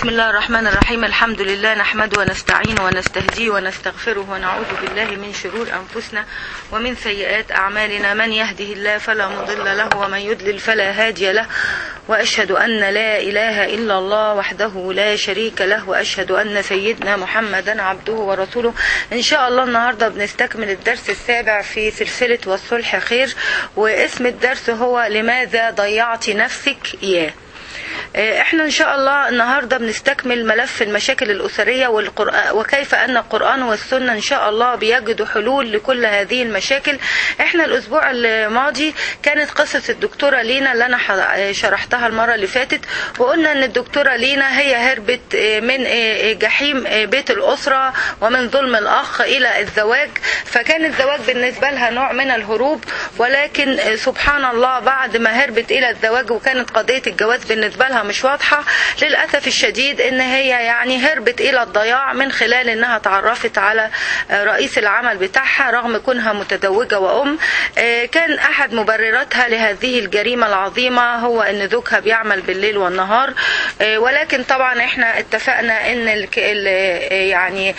بسم الله الرحمن الرحيم. الحمد لله نحمده ونستعينه ونستهديه ونستغفره ونعوذ بالله من شرور أنفسنا ومن سيئات أعمالنا. من يهده الله فلا مضل له ومن يضلل فلا هادي له، وأشهد أن لا إله إلا الله وحده لا شريك له، وأشهد أن سيدنا محمدا عبده ورسوله. إن شاء الله النهاردة بنستكمل الدرس السابع في سلسلة والصلح خير، واسم الدرس هو لماذا ضيعت نفسك إياه. احنا ان شاء الله النهاردة بنستكمل ملف المشاكل الأسرية وكيف ان القرآن والسنة ان شاء الله بيجدوا حلول لكل هذه المشاكل. احنا الاسبوع الماضي كانت قصة الدكتورة لينا اللي انا شرحتها المرة اللي فاتت، وقلنا ان الدكتورة لينا هي هربت من جحيم بيت الأسرة ومن ظلم الأخ إلى الزواج، فكان الزواج بالنسبة لها نوع من الهروب، ولكن سبحان الله بعد ما هربت إلى الزواج وكانت قضية الجواز بالنسبة لها مش واضحة، للأسف الشديد ان هي يعني هربت الى الضياع من خلال انها تعرفت على رئيس العمل بتاعها رغم كونها متزوجة وام. كان احد مبرراتها لهذه الجريمة العظيمة هو ان زوجها بيعمل بالليل والنهار، ولكن طبعا احنا اتفقنا ان يعني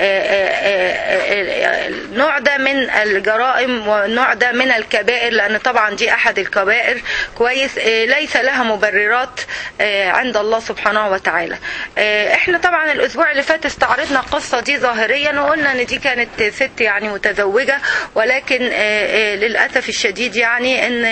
النوع ده من الجرائم والنوع ده من الكبائر، لان طبعا دي احد الكبائر كويس، ليس لها مبررات عند الله سبحانه وتعالى. احنا طبعا الاسبوع اللي فات استعرضنا القصة دي ظاهريا وقلنا ان دي كانت ست يعني متزوجة، ولكن للأسف الشديد يعني ان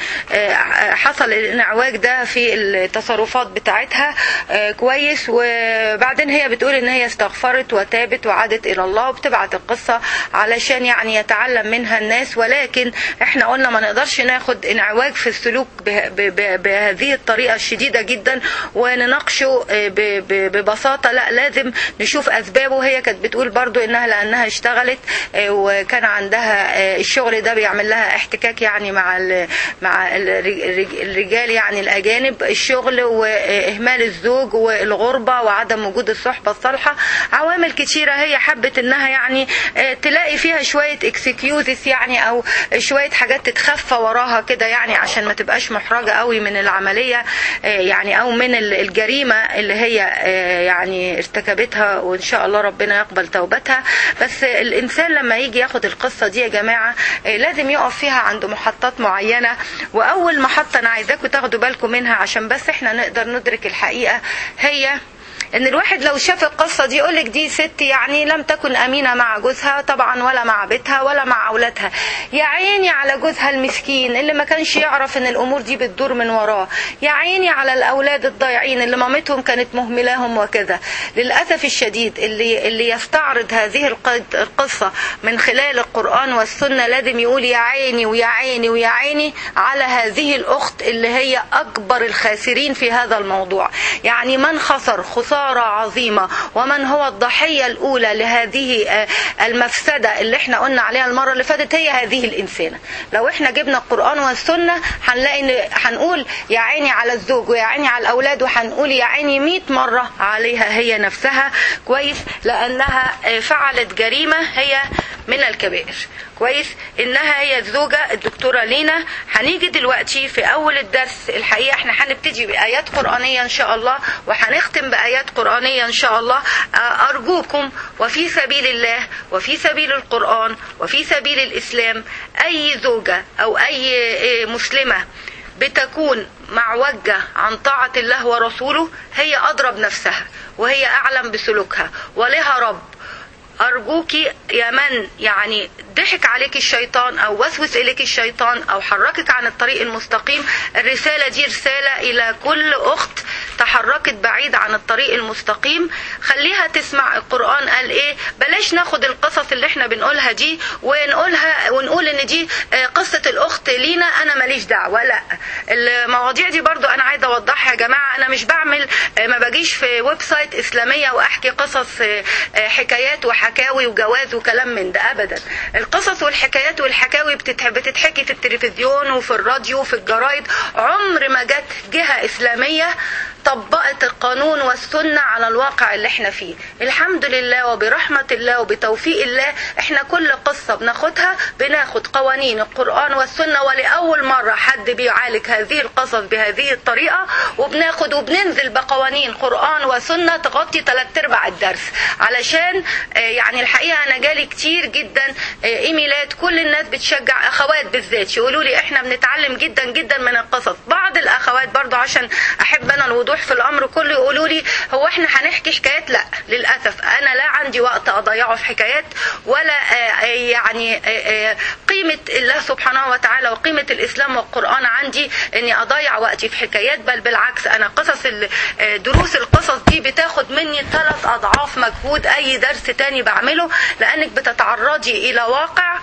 حصل الانعواج ده في التصرفات بتاعتها كويس، وبعدين هي بتقول ان هي استغفرت وتابت وعادت الى الله وبتبعت القصة علشان يعني يتعلم منها الناس، ولكن احنا قلنا ما نقدرش ناخد انعواج في السلوك بهذه الطريقة الشديدة جدا ونناقشه ببساطة، لا لازم نشوف أسبابه. هي كانت بتقول برضو إنها لأنها اشتغلت وكان عندها الشغل ده بيعمل لها احتكاك يعني مع الرجال يعني الأجانب، الشغل وإهمال الزوج والغربة وعدم وجود الصحبة الصالحة، عوامل كتيرة هي حبت إنها يعني تلاقي فيها شوية اكسكيوزز يعني أو شوية حاجات تتخفى وراها كده يعني عشان ما تبقاش محرجة قوي من العملية يعني او من الجريمة اللي هي يعني ارتكبتها، وان شاء الله ربنا يقبل توبتها. بس الانسان لما يجي ياخد القصة دي يا جماعة لازم يقف فيها عند محطات معينة، واول محطة انا عايزاكم تاخدوا بالكم منها عشان بس احنا نقدر ندرك الحقيقة، هي ان الواحد لو شاف القصة دي يقولك دي ست يعني لم تكن امينة مع جوزها طبعا ولا مع بيتها ولا مع اولادها، يا عيني على جوزها المسكين اللي ما كانش يعرف ان الامور دي بتدور من وراه، يا عيني على الاولاد الضايعين اللي مامتهم كانت مهملاهم وكذا. للأسف الشديد اللي يستعرض هذه القصة من خلال القرآن والسنة لازم يقول يا عيني ويا عيني ويا عيني على هذه الاخت اللي هي اكبر الخاسرين في هذا الموضوع، يعني من خسر خسارة عظيمة ومن هو الضحية الأولى لهذه المفسدة اللي احنا قلنا عليها المرة اللي فاتت هي هذه الإنسانة. لو احنا جبنا القرآن والسنة هنقول يا عيني على الزوج ويا عيني على الأولاد، وهنقول يا عيني 100 مرة عليها هي نفسها كويس، لأنها فعلت جريمة هي من الكبائر كويس، انها هي الزوجة الدكتورة لينا. هنيجي دلوقتي في اول الدرس الحقيقة احنا هنبتدي بآيات قرآنية ان شاء الله وهنختم بآيات قرآنية ان شاء الله. ارجوكم وفي سبيل الله وفي سبيل القرآن وفي سبيل الاسلام اي زوجة او اي مسلمة بتكون معوجة عن طاعة الله ورسوله هي اضرب نفسها وهي اعلم بسلوكها ولها رب. أرجوكي يا من يعني ضحك عليك الشيطان أو وسوس إليك الشيطان أو حركك عن الطريق المستقيم، الرسالة دي رسالة إلى كل أخت تحركت بعيد عن الطريق المستقيم، خليها تسمع القرآن قال إيه. بلاش ناخد القصص اللي احنا بنقولها دي ونقول إن دي قصة الأخت لينا أنا ماليش دعوة، لا. المواضيع دي برضو أنا عايزة أوضحها يا جماعة، أنا مش بعمل ما بجيش في ويب سايت إسلامية وأحكي قصص حكايات وحكاوي وجواز وكلام من ده أبدا. القصص والحكايات والحكاوي بتتحكي في التلفزيون وفي الراديو وفي الجرايد، عمر ما جت جهة إسلامية طبقت القانون والسنة على الواقع اللي احنا فيه. الحمد لله وبرحمة الله وبتوفيق الله احنا كل قصة بناخدها بناخد قوانين القرآن والسنة، ولأول مرة حد بيعالج هذه القصص بهذه الطريقة، وبناخد وبننزل بقوانين قرآن وسنة تغطي 3/4 الدرس. علشان يعني الحقيقة انا جالي كتير جدا ايميلات، كل الناس بتشجع، اخوات بالذات يقولوا لي احنا بنتعلم جدا جدا من القصص. بعض الاخوات برضو عشان احب انا الوضوح في الامر كله يقولوا لي هو احنا هنحكي حكايات؟ لا للاسف انا لا عندي وقت اضيعه في حكايات، ولا يعني قيمة الله سبحانه وتعالى وقيمة الاسلام والقرآن عندي اني اضيع وقتي في حكايات. بل بالعكس انا دروس القصص دي بتاخد مني 3 أضعاف مجهود اي درس تاني بعمله، لانك بتتعرضي الى واقع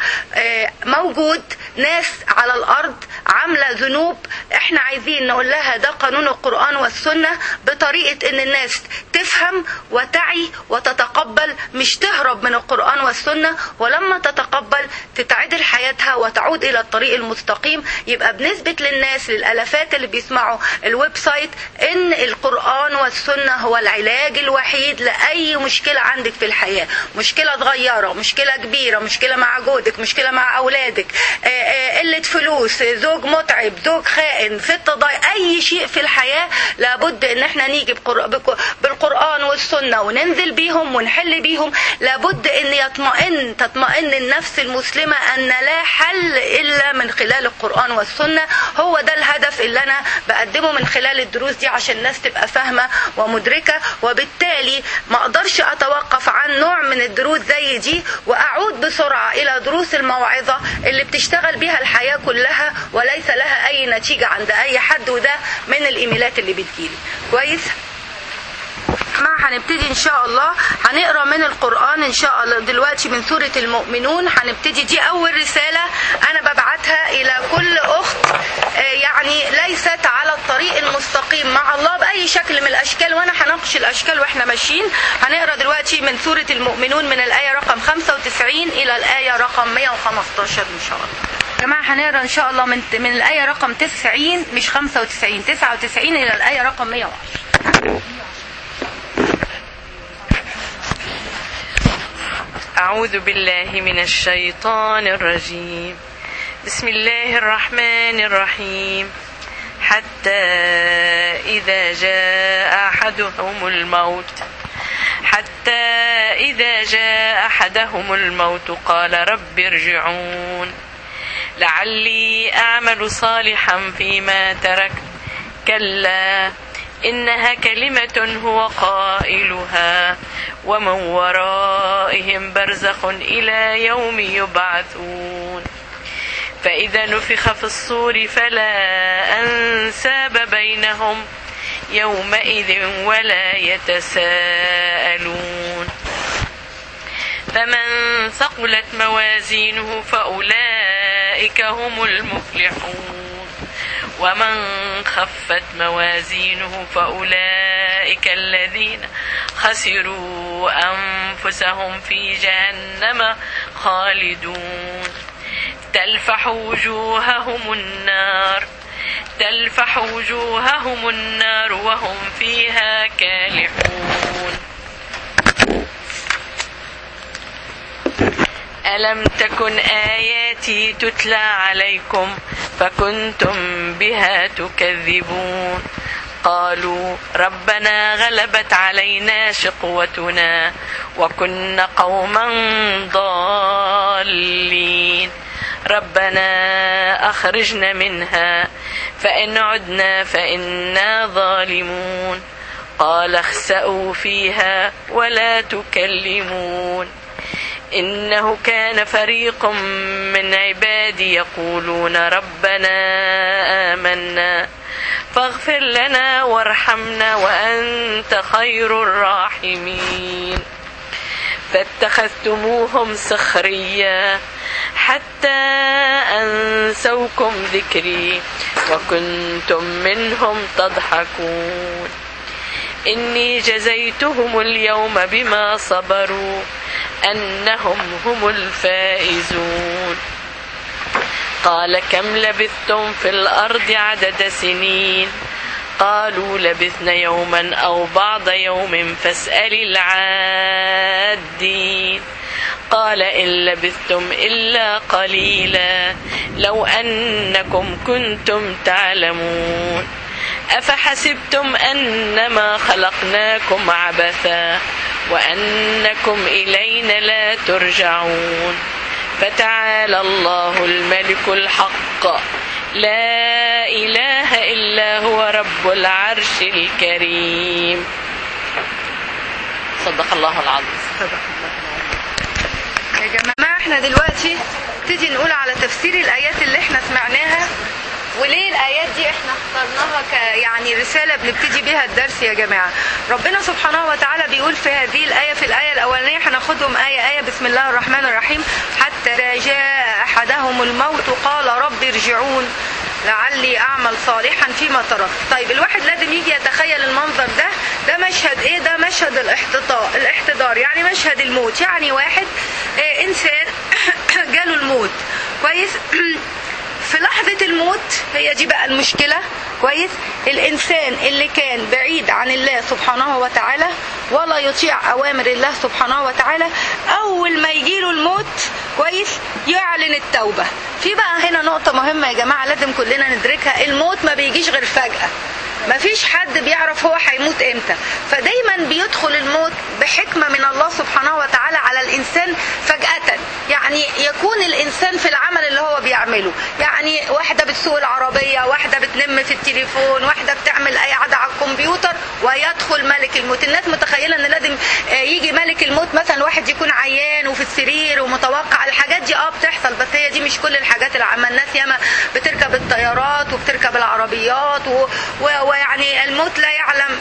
موجود، ناس على الارض عاملة ذنوب. احنا عايزين نقول لها ده قانون القرآن والسنة بطريقة ان الناس تفهم وتعي وتتقبل، مش تهرب من القرآن والسنة، ولما تتقبل تتعدل حياتها وتعود الى الطريق المستقيم. يبقى بنثبت للناس، للالافات اللي بيسمعوا الويب سايت، ان القرآن والسنة هو العلاج الوحيد لأي مشكلة عندك في الحياة، مشكلة صغيرة، مشكلة كبيرة، مشكلة مع جوزك، مشكلة مع أولادك، قلة فلوس، زوج متعب، زوج خائن، ست ضايع، أي شيء في الحياة لابد ان احنا نيجي بالقرآن والسنة وننزل بيهم ونحل بيهم. لابد ان تطمئن النفس المسلمة ان لا حل الا من خلال القرآن والسنة. هو ده الهدف اللي انا بقدمه من خلال الدروس دي، عشان الناس تبقى فاهمة ومدركة. وبالتالي ما اقدرش اتوقف عن نوع من الدروس زي دي واعود بسرعة الى دروس الموعظة اللي بتشتغل بيها الحياة كلها وليس لها اي نتيجة عند اي حد. وده من الايميلات اللي بتجيلي. كويس؟ هنبتدي ان شاء الله هنقرا من القرآن ان شاء الله دلوقتي من سورة المؤمنون. هنبتدي، دي اول رسالة انا ببعتها الى كل اخت يعني ليست على الطريق المستقيم مع الله باي شكل من الاشكال، وانا هناقش الاشكال واحنا ماشيين. هنقرا دلوقتي من سورة المؤمنون من الايه رقم 95 الى الايه رقم 115 ان شاء الله. يا جماعه هنقرا ان شاء الله من الايه رقم 90 مش 95 99 الى الايه رقم 110. أعوذ بالله من الشيطان الرجيم. بسم الله الرحمن الرحيم. حتى إذا جاء أحدهم الموت قال رب ارجعون لعلي أعمل صالحا فيما تركت كلا إنها كلمة هو قائلها ومن ورائهم برزخ إلى يوم يبعثون فإذا نفخ في الصور فلا أنساب بينهم يومئذ ولا يتساءلون فمن ثقلت موازينه فأولئك هم المفلحون ومن خفت موازينه فأولئك الذين خسروا أنفسهم في جهنم خالدون تلفح وجوههم النار وهم فيها كالحون ألم تكن آياتي تتلى عليكم فكنتم بها تكذبون قالوا ربنا غلبت علينا شقوتنا وكنا قوما ضالين ربنا أخرجنا منها فإن عدنا فإنا ظالمون قال اخسأوا فيها ولا تكلمون إنه كان فريق من عبادي يقولون ربنا آمنا فاغفر لنا وارحمنا وأنت خير الراحمين فاتخذتموهم سخريا حتى أنسوكم ذكري وكنتم منهم تضحكون إني جزيتهم اليوم بما صبروا أنهم هم الفائزون قال كم لبثتم في الأرض عدد سنين قالوا لبثنا يوما أو بعض يوم فاسأل العادين قال إن لبثتم إلا قليلا لو أنكم كنتم تعلمون أفحسبتم أنما خلقناكم عبثا وأنكم إلينا لا ترجعون فتعالى الله الملك الحق لا إله إلا هو رب العرش الكريم. صدق الله العظيم. يا جماعة احنا دلوقتي تيجي نقول على تفسير الآيات اللي احنا سمعناها، وليه الآيات دي احنا اخترناها يعني رسالة بنبتدي بها الدرس. يا جماعة ربنا سبحانه وتعالى بيقول في هذه الآية، في الآية الأولانية هناخدهم آية بسم الله الرحمن الرحيم: حتى جاء أحدهم الموت قال رب ارجعون لعلي أعمل صالحا فيما تركت. طيب الواحد لازم يجي يتخيل المنظر ده مشهد ايه؟ ده مشهد الاحتضار، يعني مشهد الموت. يعني واحد انسان جاله الموت، كويس؟ في لحظة الموت هي دي بقى المشكلة، كويس؟ الإنسان اللي كان بعيد عن الله سبحانه وتعالى ولا يطيع أوامر الله سبحانه وتعالى، أول ما يجيله الموت، كويس، يعلن التوبة. في بقى هنا نقطة مهمة يا جماعة لازم كلنا ندركها: الموت ما بيجيش غير فجأة، ما فيش حد بيعرف هو هيموت امتى، فدايما بيدخل الموت بحكمة من الله سبحانه وتعالى على الإنسان فجأة. يعني يكون الإنسان في العمل اللي هو بيعمله، يعني واحدة بتسوق العربية، واحدة بتنم في التليفون، واحدة بتعمل أي عادة على الكمبيوتر، ويدخل ملك الموت. الناس متخيلة ان لازم يجي ملك الموت مثلا واحد يكون عيان وفي السرير ومتوقع. الحاجات دي بتحصل، بس هي دي مش كل الحاجات العامة. الناس ياما بتركب الطيارات وبتركب العربيات ويعني الموت لا يعلم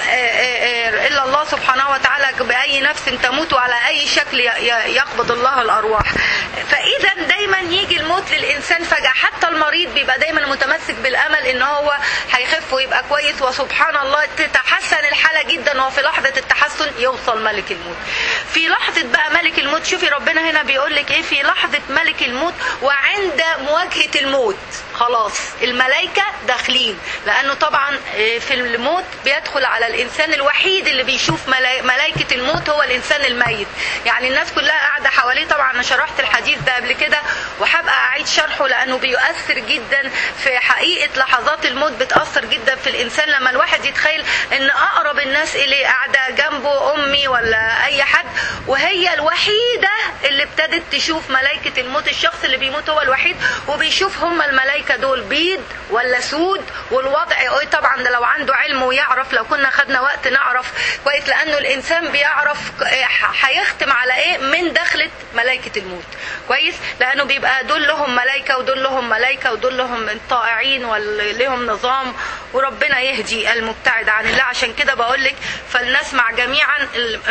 إلا الله سبحانه وتعالى بأي نفس تموت وعلى أي شكل يقبض الله الأرواح. فإذا دايما يجي الموت للإنسان فجأة. حتى المريض بيبقى دايما متمسك بالأمل إن هو هيخف ويبقى كويس، وسبحان الله تتحسن الحالة جدا، وفي لحظة التحسن يوصل ملك الموت. في لحظة بقى ملك الموت، شوفي ربنا هنا بيقول لك إيه: في لحظة ملك الموت وعند مواجهة الموت، خلاص الملائكة داخلين، لأنه طبعا في الموت بيدخل على الإنسان الوحيد اللي بيشوف ملائكة الموت هو الإنسان الميت. يعني الناس كلها قاعدة حواليه. طبعا أنا شرحت الحديث ده قبل كده وحابة أعيد شرحه لأنه بيؤثر جدا في حقيقة لحظات الموت، بتأثر جدا في الإنسان لما الواحد يتخيل إن أقرب الناس إليه قاعدة جنبه، أمي ولا أي حد، وهي الوحيدة اللي ابتدت تشوف ملائكة الموت. الشخص اللي بيموت هو الوحيد وبيشوف هم الملائكة دول بيض ولا سود، والوضع ايه. طبعا ده لو عنده علم ويعرف، لو كنا خدنا وقت نعرف كويس، لانه الانسان بيعرف هيختم على ايه من دخلة ملائكة الموت، كويس؟ لانه بيبقى دول لهم ملائكة ودول لهم ملائكة ودول لهم طائعين ولهم نظام، وربنا يهدي المبتعد عن الله. عشان كده بقولك فلنسمع جميعا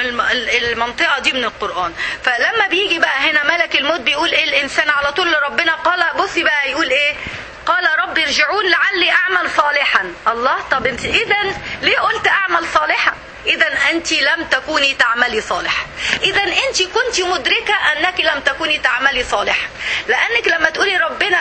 المنطقة دي من القرآن. فلما بيجي بقى هنا ملك الموت بيقول ايه الانسان على طول لربنا؟ قال، بصي بقى يقول ايه: قال رب ارجعون لعلي أعمل صالحا. الله، طب انت إذن ليه قلت أعمل صالحا؟ إذن أنت لم تكوني تعملي صالحا، إذن أنت كنت مدركة أنك لم تكوني تعملي صالحا، لأنك لما تقولي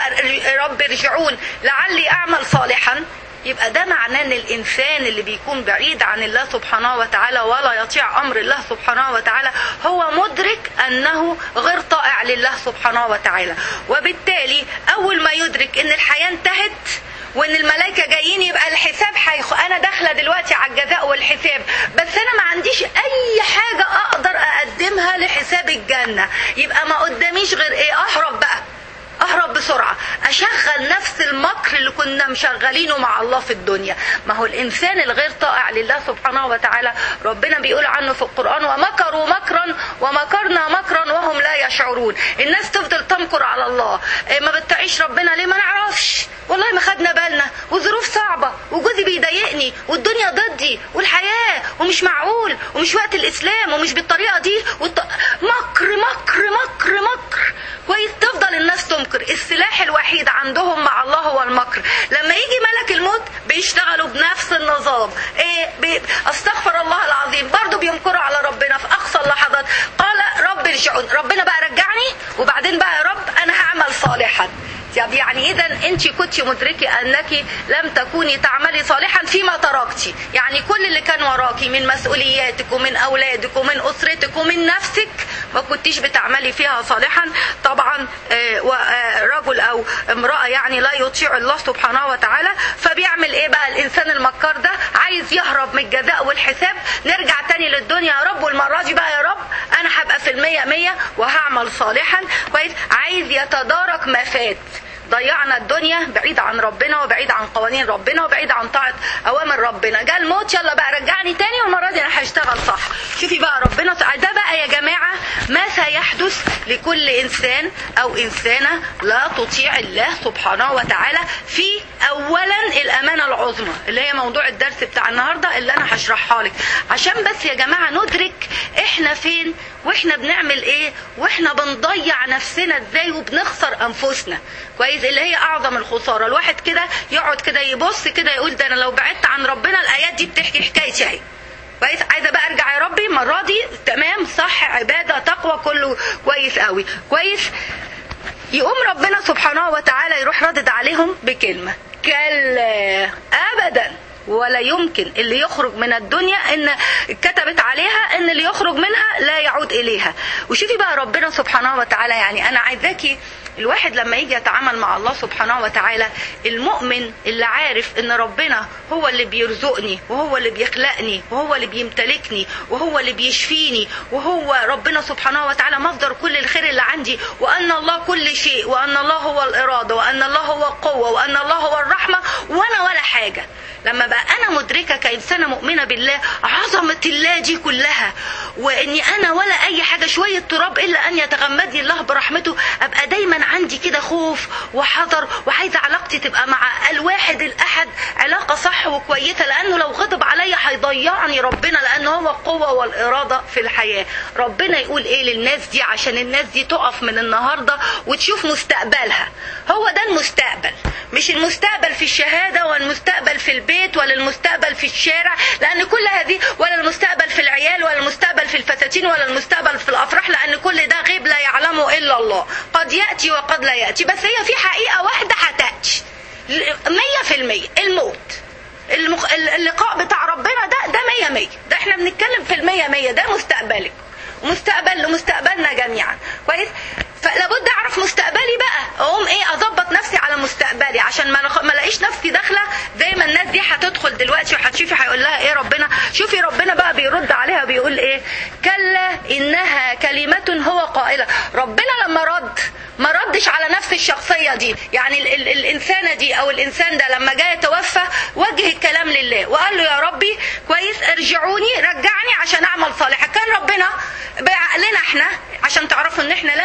رب ارجعون لعلي أعمل صالحا، يبقى ده معناه ان الانسان اللي بيكون بعيد عن الله سبحانه وتعالى ولا يطيع امر الله سبحانه وتعالى هو مدرك انه غير طائع لله سبحانه وتعالى. وبالتالي اول ما يدرك ان الحياة انتهت وان الملائكة جايين، يبقى الحساب انا داخلة دلوقتي على الجزاء والحساب، بس انا ما عنديش اي حاجة اقدر اقدمها لحساب الجنة، يبقى ما قداميش غير ايه؟ اهرب بقى، اهرب بسرعة، اشغل نفس المكر اللي كنا مشغلينه مع الله في الدنيا. ما هو الانسان الغير طائع لله سبحانه وتعالى ربنا بيقول عنه في القرآن: ومكروا مكرا ومكرنا مكرا وهم لا يشعرون. الناس تفضل تمكر على الله، ما بتعيش ربنا ليه؟ ما نعرفش، والله ما خدنا بالنا، وظروف صعبة، وجوزي بيضايقني، والدنيا ضدي، والحياة، ومش معقول، ومش وقت الاسلام، ومش بالطريقة دي، مكر مكر مكر مكر، كويس؟ تفضل الناس تمكر. السلاح الوحيد عندهم مع الله هو المكر. لما يجي ملك الموت بيشتغلوا بنفس النظام، استغفر الله العظيم، برضو بيمكروا على ربنا في اقصى اللحظات. قال رب ارجعون، ربنا بقى رجعني، وبعدين بقى يا رب انا هعمل صالحا. يعني يعني اذا انت كنت مدركه انك لم تكوني تعملي صالحا فيما تركتي، يعني كل اللي كان وراكي من مسؤولياتك ومن اولادك ومن اسرتك ومن نفسك ما كنتيش بتعملي فيها صالحا. طبعا رجل او امراه يعني لا يطيع الله سبحانه وتعالى، فبيعمل ايه بقى الانسان المكار ده؟ عايز يهرب من الجزاء والحساب. نرجع تاني للدنيا يا رب، والمره دي بقى يا رب انا هبقى في 100 وهعمل صالحا كويس. عايز يتدارك ما فات. ضيعنا الدنيا بعيد عن ربنا وبعيد عن قوانين ربنا وبعيد عن طاعة أوامر ربنا. جاء الموت، يلا بقى رجعني تاني والمرة دي أنا هشتغل صح. شوفي بقى ربنا ده بقى يا جماعة ما سيحدث لكل إنسان أو إنسانة لا تطيع الله سبحانه وتعالى في أولا الأمانة العظمى اللي هي موضوع الدرس بتاع النهاردة اللي أنا هشرحها لك، عشان بس يا جماعة ندرك إحنا فين وإحنا بنعمل إيه وإحنا بنضيع نفسنا إزاي وبنخسر أنفسنا كويس، اللي هي اعظم الخساره. الواحد كده يقعد كده يبص كده يقول ده انا لو بعدت عن ربنا الايات دي بتحكي حكايتي اهي كويس، عايزه بقى ارجع يا ربي المره دي تمام صح، عباده تقوى كله كويس قوي كويس. يقوم ربنا سبحانه وتعالى يروح ردد عليهم بكلمه كلا ابدا ولا يمكن اللي يخرج من الدنيا ان كتبت عليها ان اللي يخرج منها لا يعود اليها. وشوفي بقى ربنا سبحانه وتعالى، يعني انا عايزاكي الواحد لما يجي يتعامل مع الله سبحانه وتعالى، المؤمن اللي عارف ان ربنا هو اللي بيرزقني وهو اللي بيخلقني وهو اللي بيمتلكني وهو اللي بيشفيني وهو ربنا سبحانه وتعالى مصدر كل الخير اللي عندي، وان الله كل شيء، وان الله هو الإرادة، وان الله هو القوة، وان الله هو الرحمة، وانا ولا حاجة. لما بقى انا مدركة كإنسانة مؤمنة بالله عظمة الله دي كلها، واني انا ولا اي حاجة شوية تراب الا ان يتغمدني الله برحمته، ابقى دايما عندي كده خوف وحذر، وعايزة علاقتي تبقى مع الواحد الأحد علاقة صح وكويسة، لأنه لو غضب عليا هيضيعني ربنا، لأنه هو القوة والإرادة في الحياة. ربنا يقول إيه للناس دي عشان الناس دي تقف من النهاردة وتشوف مستقبلها؟ هو ده المستقبل، مش المستقبل في الشهادة ولا المستقبل في البيت ولا المستقبل في الشارع، لأن كل هذه، ولا المستقبل في العيال ولا المستقبل في الفساتين ولا المستقبل في الأفراح، لأن كل ده غيب لا يعلمه إلا الله، قد يأتي وقد لا يأتي. بس هي في حقيقة واحدة هتأتي 100%، الموت. اللقاء بتاع ربنا ده 100%، ده احنا بنتكلم في 100%، ده مستقبلك ومستقبلنا جميعا كويس. فلابد اعرف مستقبلي بقى، اقوم ايه اضبط نفسي على مستقبلي عشان ما الاقيش نفسي داخله زي ما الناس دي هتدخل دلوقتي وهتشوفي هيقول لها ايه ربنا. شوفي ربنا بقى بيرد عليها بيقول ايه، كلا انها كلمه هو قائله. ربنا لما ما ردش على نفس الشخصيه دي، يعني الانسانه دي او الانسان ده لما جاي يتوفى وجه الكلام لله وقال له يا ربي كويس ارجعوني، رجعني عشان اعمل صالحا. كان ربنا بعقلنا احنا عشان تعرفوا ان احنا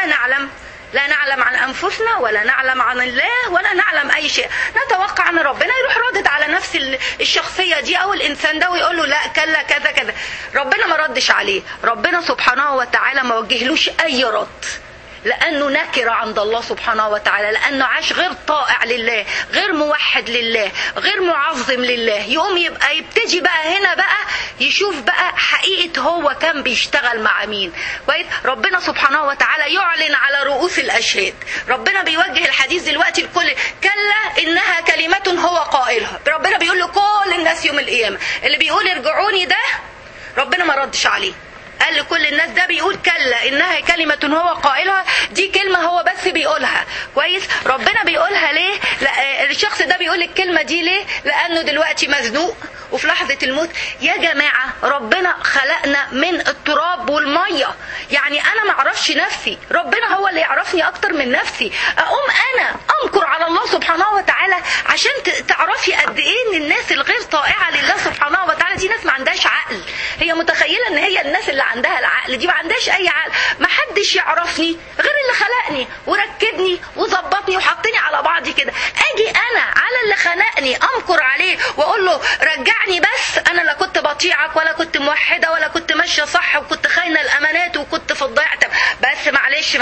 لا نعلم عن أنفسنا ولا نعلم عن الله ولا نعلم أي شيء، نتوقع أن ربنا يروح ردد على نفس الشخصية دي أو الإنسان ده ويقول له لا كلا كذا كذا. ربنا ما ردش عليه، ربنا سبحانه وتعالى ما وجهلوش أي رد، لأنه نكر عند الله سبحانه وتعالى، لأنه عاش غير طائع لله، غير موحد لله، غير معظم لله. يقوم يبقى يبتدي بقى هنا بقى يشوف بقى حقيقة هو كان بيشتغل مع مين كويس. ربنا سبحانه وتعالى يعلن على رؤوس الأشهاد. ربنا بيوجه الحديث دلوقتي الكل، كلا إنها كلمة هو قائلها. ربنا بيقول لكل الناس يوم القيامة اللي بيقول ارجعوني ده ربنا ما ردش عليه، قال لكل الناس ده بيقول كلا إنها كلمة هو قائلها. دي كلمة هو بس بيقولها كويس. ربنا بيقولها ليه؟ الشخص ده بيقول الكلمة دي ليه؟ لأنه دلوقتي مزنوق وفي لحظة الموت. يا جماعة ربنا خلقنا من التراب والمية، يعني أنا معرفش نفسي، ربنا هو اللي يعرفني أكتر من نفسي. أقوم أنا أنكر على الله سبحانه وتعالى عشان تعرفي قد إيه إن الناس الغير طائعة لله سبحانه وتعالى دي ناس ما عندهاش عقل. هي متخيلة إن هي الناس اللي عندها العقل دي ما عندهاش أي عقل. ما حدش يعرفني غير اللي خلقني وركبني وظبطني وحطني على بعضي كده. أجي أنا على اللي خلقني أنكر عليه وأقول له رجعني، بس أنا لا كنت بطيعك ولا كنت موحدة ولا كنت ماشية صح وكنت خاينة الأمانات وكنت في الضياع، بس معلش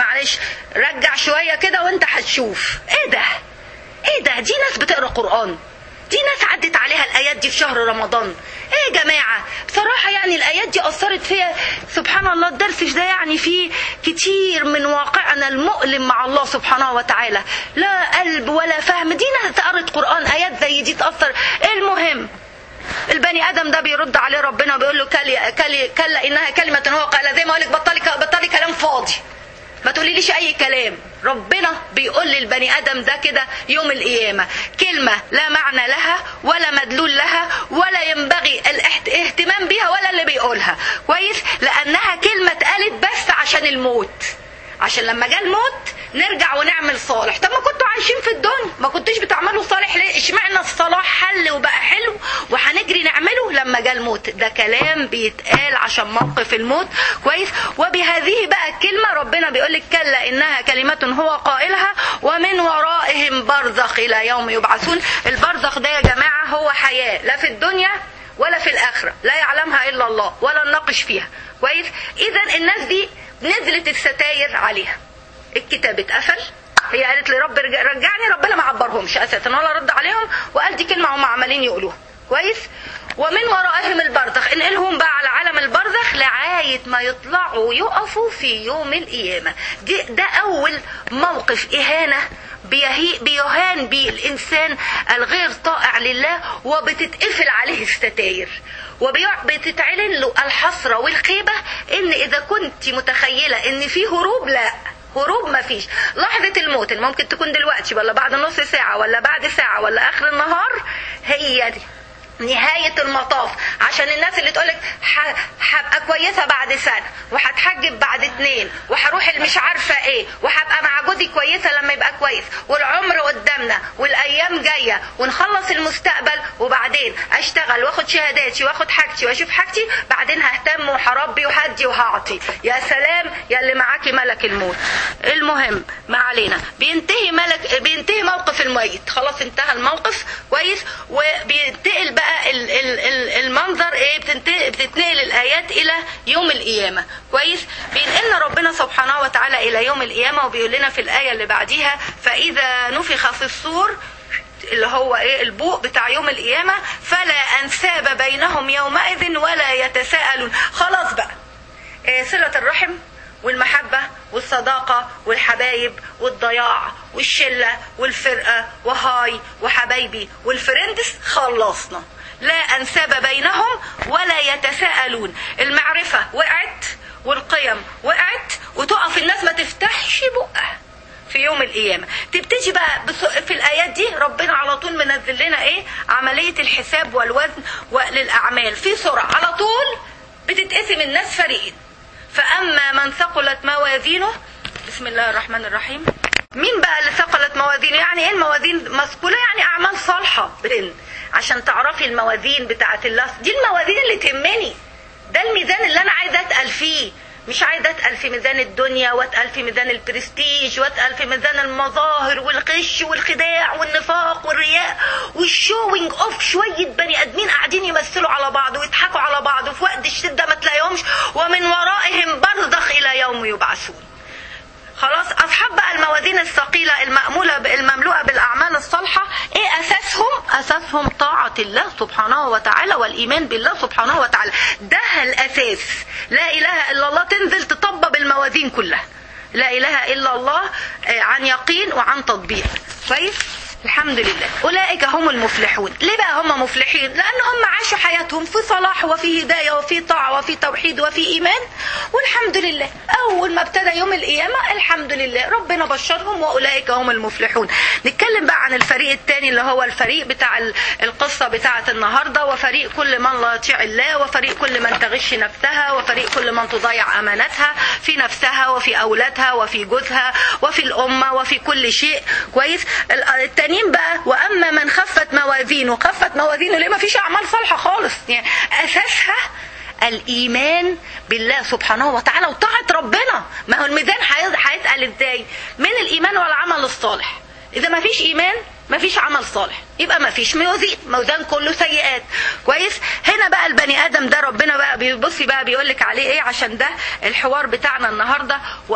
رجع شوية كده وانت هتشوف. ايه ده؟ دي ناس بتقرأ قرآن، دي ناس عدت عليها الآيات دي في شهر رمضان. يا جماعة بصراحة يعني الآيات دي أثرت فيها سبحان الله. الدرس ده يعني فيه كتير من واقعنا المؤلم مع الله سبحانه وتعالى، لا قلب ولا فهم. دي ناس قرأت قرآن آيات زي دي تأثر. المهم البني آدم ده بيرد عليه ربنا وبيقول له كلا إنها كلمة هو قال. زي ما أقولك بطلي كلام فاضي، ما تقوليليش اي كلام. ربنا بيقول للبني ادم ده كده يوم القيامه كلمه لا معنى لها ولا مدلول لها ولا ينبغي الاهتمام بيها ولا اللي بيقولها، كويس؟ لانها كلمه اتقالت بس عشان الموت، عشان لما جاء الموت نرجع ونعمل صالح. طب ما كنتوا عايشين في الدنيا ما كنتوش بتعملوا صالح ليه؟ اشمعنى الصلاح حل وبقى حلو وهنجري نعمله لما جاء الموت؟ ده كلام بيتقال عشان موقف الموت، كويس؟ وبهذه بقى الكلمة ربنا بيقول لك كلا إنها كلمة هو قائلها ومن ورائهم برزخ إلى يوم يبعثون. البرزخ ده يا جماعة هو حياة لا في الدنيا ولا في الآخرة، لا يعلمها إلا الله ولا نناقش فيها، كويس؟ إذا الناس دي نزلت الستاير عليها، الكتاب اتقفل، هي قالت لي رب رجعني، ربنا ما عبرهمش اساسا ولا رد عليهم وقال دي كلمه هم عمالين يقولوها، كويس؟ ومن ورائهم البرزخ، انقلهم بقى على عالم البرزخ لغايه ما يطلعوا ويقفوا في يوم القيامه. ده اول موقف اهانه بيهان بيه الانسان الغير طائع لله وبتتقفل عليه الستاير وبتتعلن له الحسره والخيبه. ان اذا كنت متخيله ان في هروب، لا هروب ما فيش. لحظة الموت اللي ممكن تكون دلوقتي ولا بعد نص ساعة ولا بعد ساعة ولا آخر النهار هي دي نهاية المطاف. عشان الناس اللي تقولك هبقى كويسة بعد سنة وهتحجب بعد 2 وهروح مش عارفة ايه وهبقى مع جوزي كويسة لما يبقى كويس والعمر قدامنا والايام جاية ونخلص المستقبل وبعدين اشتغل واخد شهاداتي واخد حاجتي واشوف حاجتي بعدين ههتم وهربي وهدي وهعطي. يا سلام يا اللي معاكي ملك الموت. المهم ما علينا، بينتهي موقف الميت، خلاص انتهى الموقف، كويس؟ وبينتقل بقى المنظر ايه، بتتنقل الايات الى يوم القيامه، كويس؟ بينقلنا ربنا سبحانه وتعالى الى يوم القيامه وبيقول لنا في الايه اللي بعديها فاذا نفخ في الصور اللي هو ايه البوق بتاع يوم القيامه فلا انساب بينهم يومئذ ولا يتساءلون. خلاص بقى صله الرحم والمحبة والصداقة والحبايب والضياع والشلة والفرقة وهاي وحبايبي والفرندس خلصنا، لا أنساب بينهم ولا يتساءلون. المعرفة وقعت والقيم وقعت وتقف الناس ما تفتحش بقها في يوم القيامة. تبتدي بقى في الآيات دي ربنا على طول منزل لنا ايه عملية الحساب والوزن للأعمال في سرعة، على طول بتتقسم الناس فريقين. فأما من ثقلت موازينه، بسم الله الرحمن الرحيم. مين بقى اللي ثقلت موازينه؟ يعني ايه الموازين مثقولة؟ يعني أعمال صالحة. عشان تعرفي الموازين بتاعت الله، دي الموازين اللي تهمني، ده الميزان اللي أنا عايزة أتقل فيه. مش عايزة أتقل في ميزان الدنيا وأتقل في ميزان البرستيج وأتقل في ميزان المظاهر والغش والخداع والنفاق والرياء والشوينج اوف. شوية بني ادمين قاعدين يمثلوا على بعض ويضحكوا على بعض وفي وقت الشدة ما تلاقيهمش ومن ورائهم برزخ الى يوم يبعثون. خلاص اصحاب بقى الموازين الثقيلة المملوءة بالاعمال الصالحة، ايه اساسهم طاعة الله سبحانه وتعالى والايمان بالله سبحانه وتعالى. ده الاساس. لا اله الا الله تنزل تطبب الموازين كلها، لا اله الا الله عن يقين وعن تطبيق، كويس؟ الحمد لله. أولئك هم المفلحون. ليه بقى هم مفلحين؟ لأن هم عاشوا حياتهم في صلاح وفي هداية وفي طاعة وفي توحيد وفي إيمان، والحمد لله أول ما ابتدى يوم القيامة الحمد لله ربنا بشرهم وأولئك هم المفلحون. نتكلم بقى عن الفريق الثاني اللي هو الفريق بتاع القصة بتاعة النهاردة، وفريق كل من لا يطيع الله، وفريق كل من تغش نفسها، وفريق كل من تضيع أمانتها في نفسها وفي أولادها وفي جوزها وفي الأمة وفي كل شيء، كويس؟ التانيين بقى وأما من خفت موازينه. خفت موازينه ليه؟ ما فيش أعمال صالحة خالص، يعني أساسها الإيمان بالله سبحانه وتعالى وطاعة ربنا. ما هو الميزان هيتقل ازاي؟ من الإيمان والعمل الصالح. إذا ما فيش إيمان ما فيش عمل صالح، يبقى ما فيش موزان كله سيئات، كويس؟ هنا بقى البني آدم ده ربنا بقى بيبصي بقى بيقولك عليه ايه، عشان ده الحوار بتاعنا النهاردة.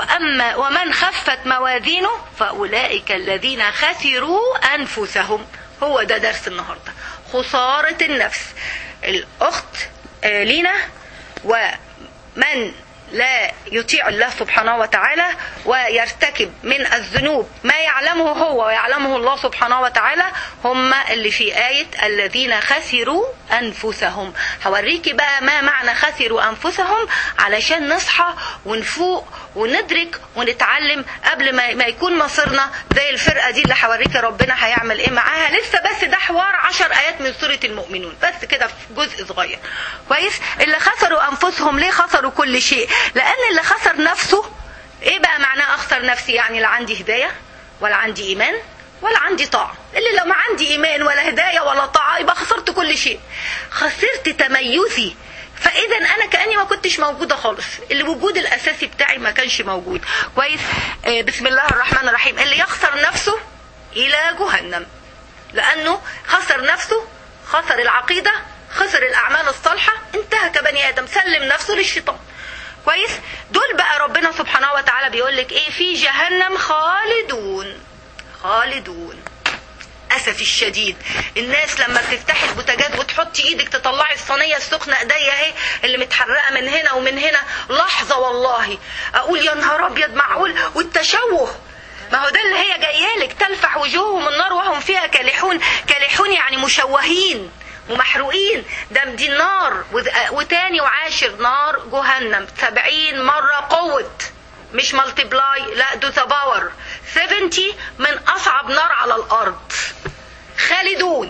ومن خفت موازينه فأولئك الذين خسروا أنفسهم. هو ده درس النهاردة، خسارة النفس. الأخت لينا، ومن لا يطيع الله سبحانه وتعالى ويرتكب من الذنوب ما يعلمه هو ويعلمه الله سبحانه وتعالى هم اللي في آية الذين خسروا أنفسهم. هوريكي بقى ما معنى خسروا أنفسهم علشان نصحى ونفوق وندرك ونتعلم قبل ما يكون مصيرنا زي الفرقة دي اللي هوريكي ربنا هيعمل ايه معاها لسه. بس ده حوار 10 آيات من سورة المؤمنون بس كده في جزء صغير. كويس؟ اللي خسروا أنفسهم ليه خسروا كل شيء؟ لأن اللي خسر نفسه ايه بقى معناه اخسر نفسي؟ يعني لا عندي هداية ولا عندي ايمان ولا عندي طاعة. اللي لو ما عندي ايمان ولا هداية ولا طاعة يبقى خسرت كل شيء، خسرت تميزي. فاذا انا كأني ما كنتش موجودة خالص، الوجود الاساسي بتاعي ما كانش موجود. كويس؟ بسم الله الرحمن الرحيم. اللي يخسر نفسه الى جهنم، لانه خسر نفسه، خسر العقيدة، خسر الاعمال الصالحة، انتهى كبني ادم، سلم نفسه للشيطان. كويس؟ دول بقى ربنا سبحانه وتعالى بيقول لك ايه؟ في جهنم خالدون. خالدون. اسف الشديد الناس لما بتفتحي البوتاجاز وتحطي ايدك تطلعي الصينيه السخنه ايديا اهي اللي متحرقه من هنا ومن هنا، لحظه والله اقول يا نهار ابيض معقول؟ والتشوه، ما هو ده اللي هي جايالك، تلفح وجوههم النار وهم فيها كالحون. كالحون يعني مشوهين ومحروقين. دي النار وتاني وعاشر نار جهنم 70 مرة قوة، مش مالتيبلاي، لا دو ذا باور 70، من أصعب نار على الأرض. خالدون.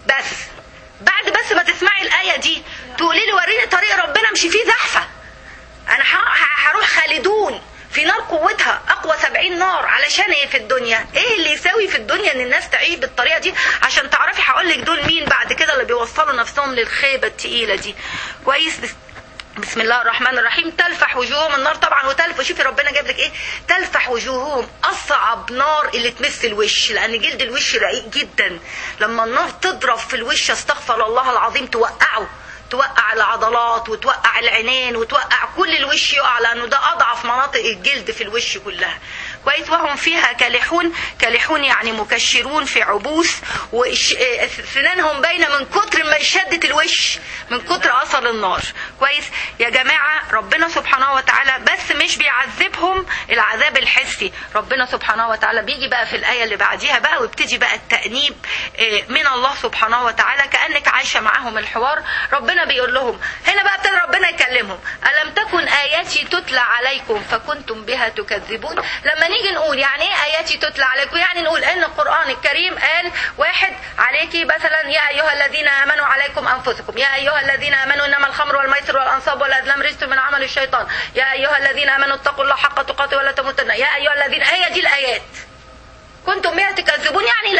بس ما تسمعي الآية دي تقولي لي وريني طريق ربنا امشي فيه زحفة. أنا هروح خالدون في نار قوتها أقوى 70 نار علشان ايه في الدنيا؟ ايه اللي يساوي في الدنيا ان الناس تعيش بالطريقة دي؟ عشان تعرفي هقولك دول مين بعد كده اللي بيوصلوا نفسهم للخيبة التقيلة دي. كويس؟ بسم الله الرحمن الرحيم. تلفح وجوههم النار طبعا، وتلفح، شوفي ربنا جاب لك ايه؟ تلفح وجوههم، اصعب نار اللي تمس الوش، لان جلد الوش رقيق جدا. لما النار تضرب في الوش استغفر الله العظيم توقعه، توقع العضلات وتوقع العينين وتوقع كل الوش، يقع لانه ده اضعف مناطق الجلد في الوش كلها. كويس؟ وهم فيها كالحون. كالحون يعني مكشرون في عبوس، وسنانهم باينه من كتر ما شدت الوش، من كتر اثر النار. كويس يا جماعه؟ ربنا سبحانه وتعالى بس مش بيعذبهم العذاب الحسي، ربنا سبحانه وتعالى بيجي بقى في الايه اللي بعديها بقى ويبتدي بقى التأنيب من الله سبحانه وتعالى، كأنك عايشه معاهم الحوار. ربنا بيقول لهم هنا بقى، ابتدى ربنا يكلمهم: ألم تكن آياتي تتلى عليكم فكنتم بها تكذبون. لما نيجي نقول يعني ايه آياتي تتلى عليكم، يعني نقول ان القرآن الكريم قال واحد عليكي مثلا يا أيها الذين آمنوا عليكم أنفسكم، يا أيها الذين آمنوا إنما الخمر والميسر والأنصاب والأزلام رجس من عمل الشيطان، يا أيها الذين آمنوا اتقوا الله حق تقاته ولا تموتن، يا أيها الذين، هي دي الآيات. كنتم بها تكذبون يعني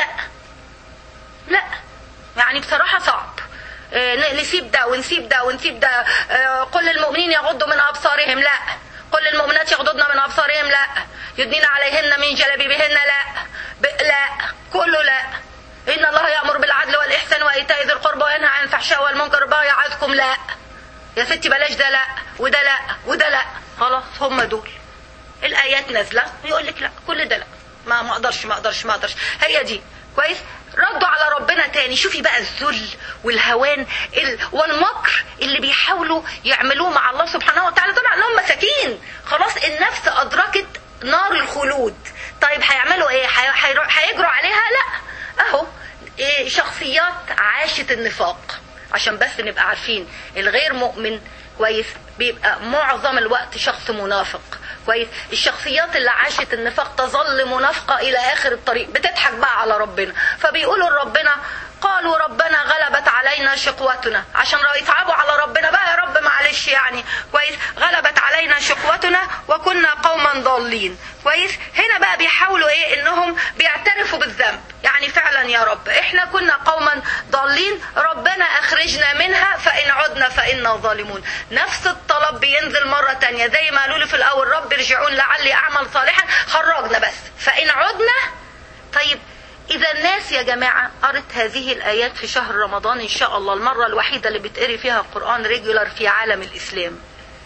لا يعني بصراحة صعب نسيب ده ونسيب ده ونسيب ده. قل للمؤمنين يغضوا من أبصارهم، لا. قل للمؤمنات يغضضن من أبصارهم، لا. يدنين عليهن من جلابيبهن، لا. كله لا. إن الله يأمر بالعدل والإحسان وإيتاء ذي القربى وينهى عن الفحشاء والمنكر والبغي يعظكم، لا. يا ستي بلاش ده، لا وده لا وده لا. خلاص هم دول الآيات نازلة يقول لك لا كل ده لا، ما اقدرش. هي دي. كويس؟ ردوا على ربنا تاني. شوفي بقى الذل والهوان والمكر اللي بيحاولوا يعملوه مع الله سبحانه وتعالى. طبعا لهم مساكين، خلاص النفس أدركت نار الخلود. طيب هيعملوا ايه؟ هيجروا عليها؟ لا. اهو شخصيات عاشت النفاق، عشان بس نبقى عارفين الغير مؤمن كويس بيبقى معظم الوقت شخص منافق. كويس؟ الشخصيات اللي عاشت النفاق تظل منافقة إلى آخر الطريق، بتضحك بقى على ربنا. فبيقولوا لربنا قالوا ربنا غلبت علينا شقوتنا، عشان يصعبوا على ربنا بقى، يا رب معلش يعني. كويس؟ غلبت علينا شقوتنا وكنا قوما ضالين. كويس؟ هنا بقى بيحاولوا ايه؟ انهم بيعترفوا بالذنب، يعني فعلا يا رب احنا كنا قوما ضالين، ربنا اخرجنا منها فان عدنا فانا ظالمون. نفس الطلب بينزل مرة تانية زي ما قالوا لي في الاول: رب ارجعون لعلي اعمل صالحا، خرجنا بس فان عدنا. طيب إذا الناس يا جماعة قرت هذه الآيات في شهر رمضان إن شاء الله، المرة الوحيدة اللي بتقري فيها القرآن ريجولار في عالم الإسلام،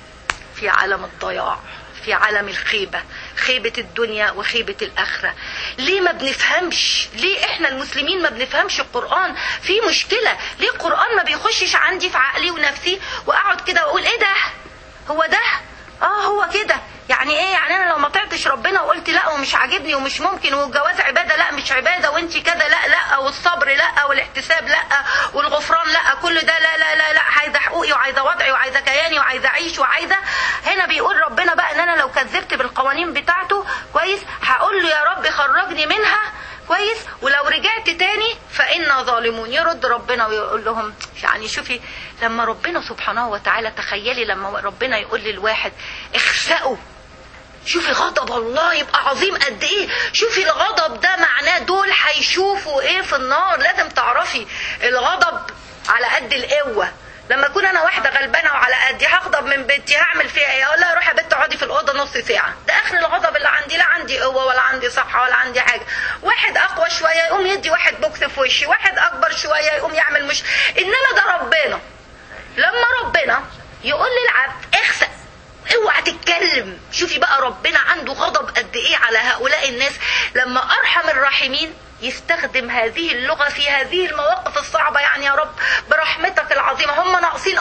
في عالم الضياع، في عالم الخيبة، خيبة الدنيا وخيبة الآخرة. ليه ما بنفهمش؟ ليه احنا المسلمين ما بنفهمش القرآن؟ في مشكلة. ليه القرآن ما بيخشش عندي في عقلي ونفسي واقعد كده واقول ايه ده؟ هو ده؟ هو كده. يعني ايه؟ يعني انا لو ما طعتش ربنا وقلت لا ومش عاجبني ومش ممكن، والجواز عباده، لا مش عباده، وانت كده لا، والصبر لا، والاحتساب لا، والغفران لا، كل ده لا لا لا لا، عايزه حقوقي وعايزه وضعي وعايزه كياني وعايزه اعيش وعايزه. هنا بيقول ربنا بقى ان انا لو كذبت بالقوانين بتاعته كويس هقول له يا رب خرجني منها كويس، ولو رجعت تاني فإنا ظالمون. يرد ربنا ويقول لهم يعني شوفي لما ربنا سبحانه وتعالى، تخيلي لما ربنا يقول للواحد اخسأوا، شوفي غضب الله يبقى عظيم قد ايه. شوفي الغضب ده معناه دول هيشوفوا ايه في النار. لازم تعرفي الغضب على قد القوة. لما اكون انا واحده غلبانه وعلى قدي هغضب من بنتي هعمل فيها ايه؟ اقول لها روحي يا بنت اقعدي في الاوضه نص ساعه. ده اخر الغضب اللي عندي. لا عندي قوه ولا عندي صحه ولا عندي حاجه. واحد اقوى شويه يقوم يدي واحد بوكس في وشي، واحد اكبر شويه يقوم يعمل مش. انما ده ربنا لما ربنا يقول للعبد اخسأ اوعى تتكلم. شوفي بقى ربنا عنده غضب قد ايه على هؤلاء الناس. لما ارحم الراحمين يستخدم هذه اللغة في هذه المواقف الصعبة. يعني يا رب برحمتك العظيمة هم ناقصين،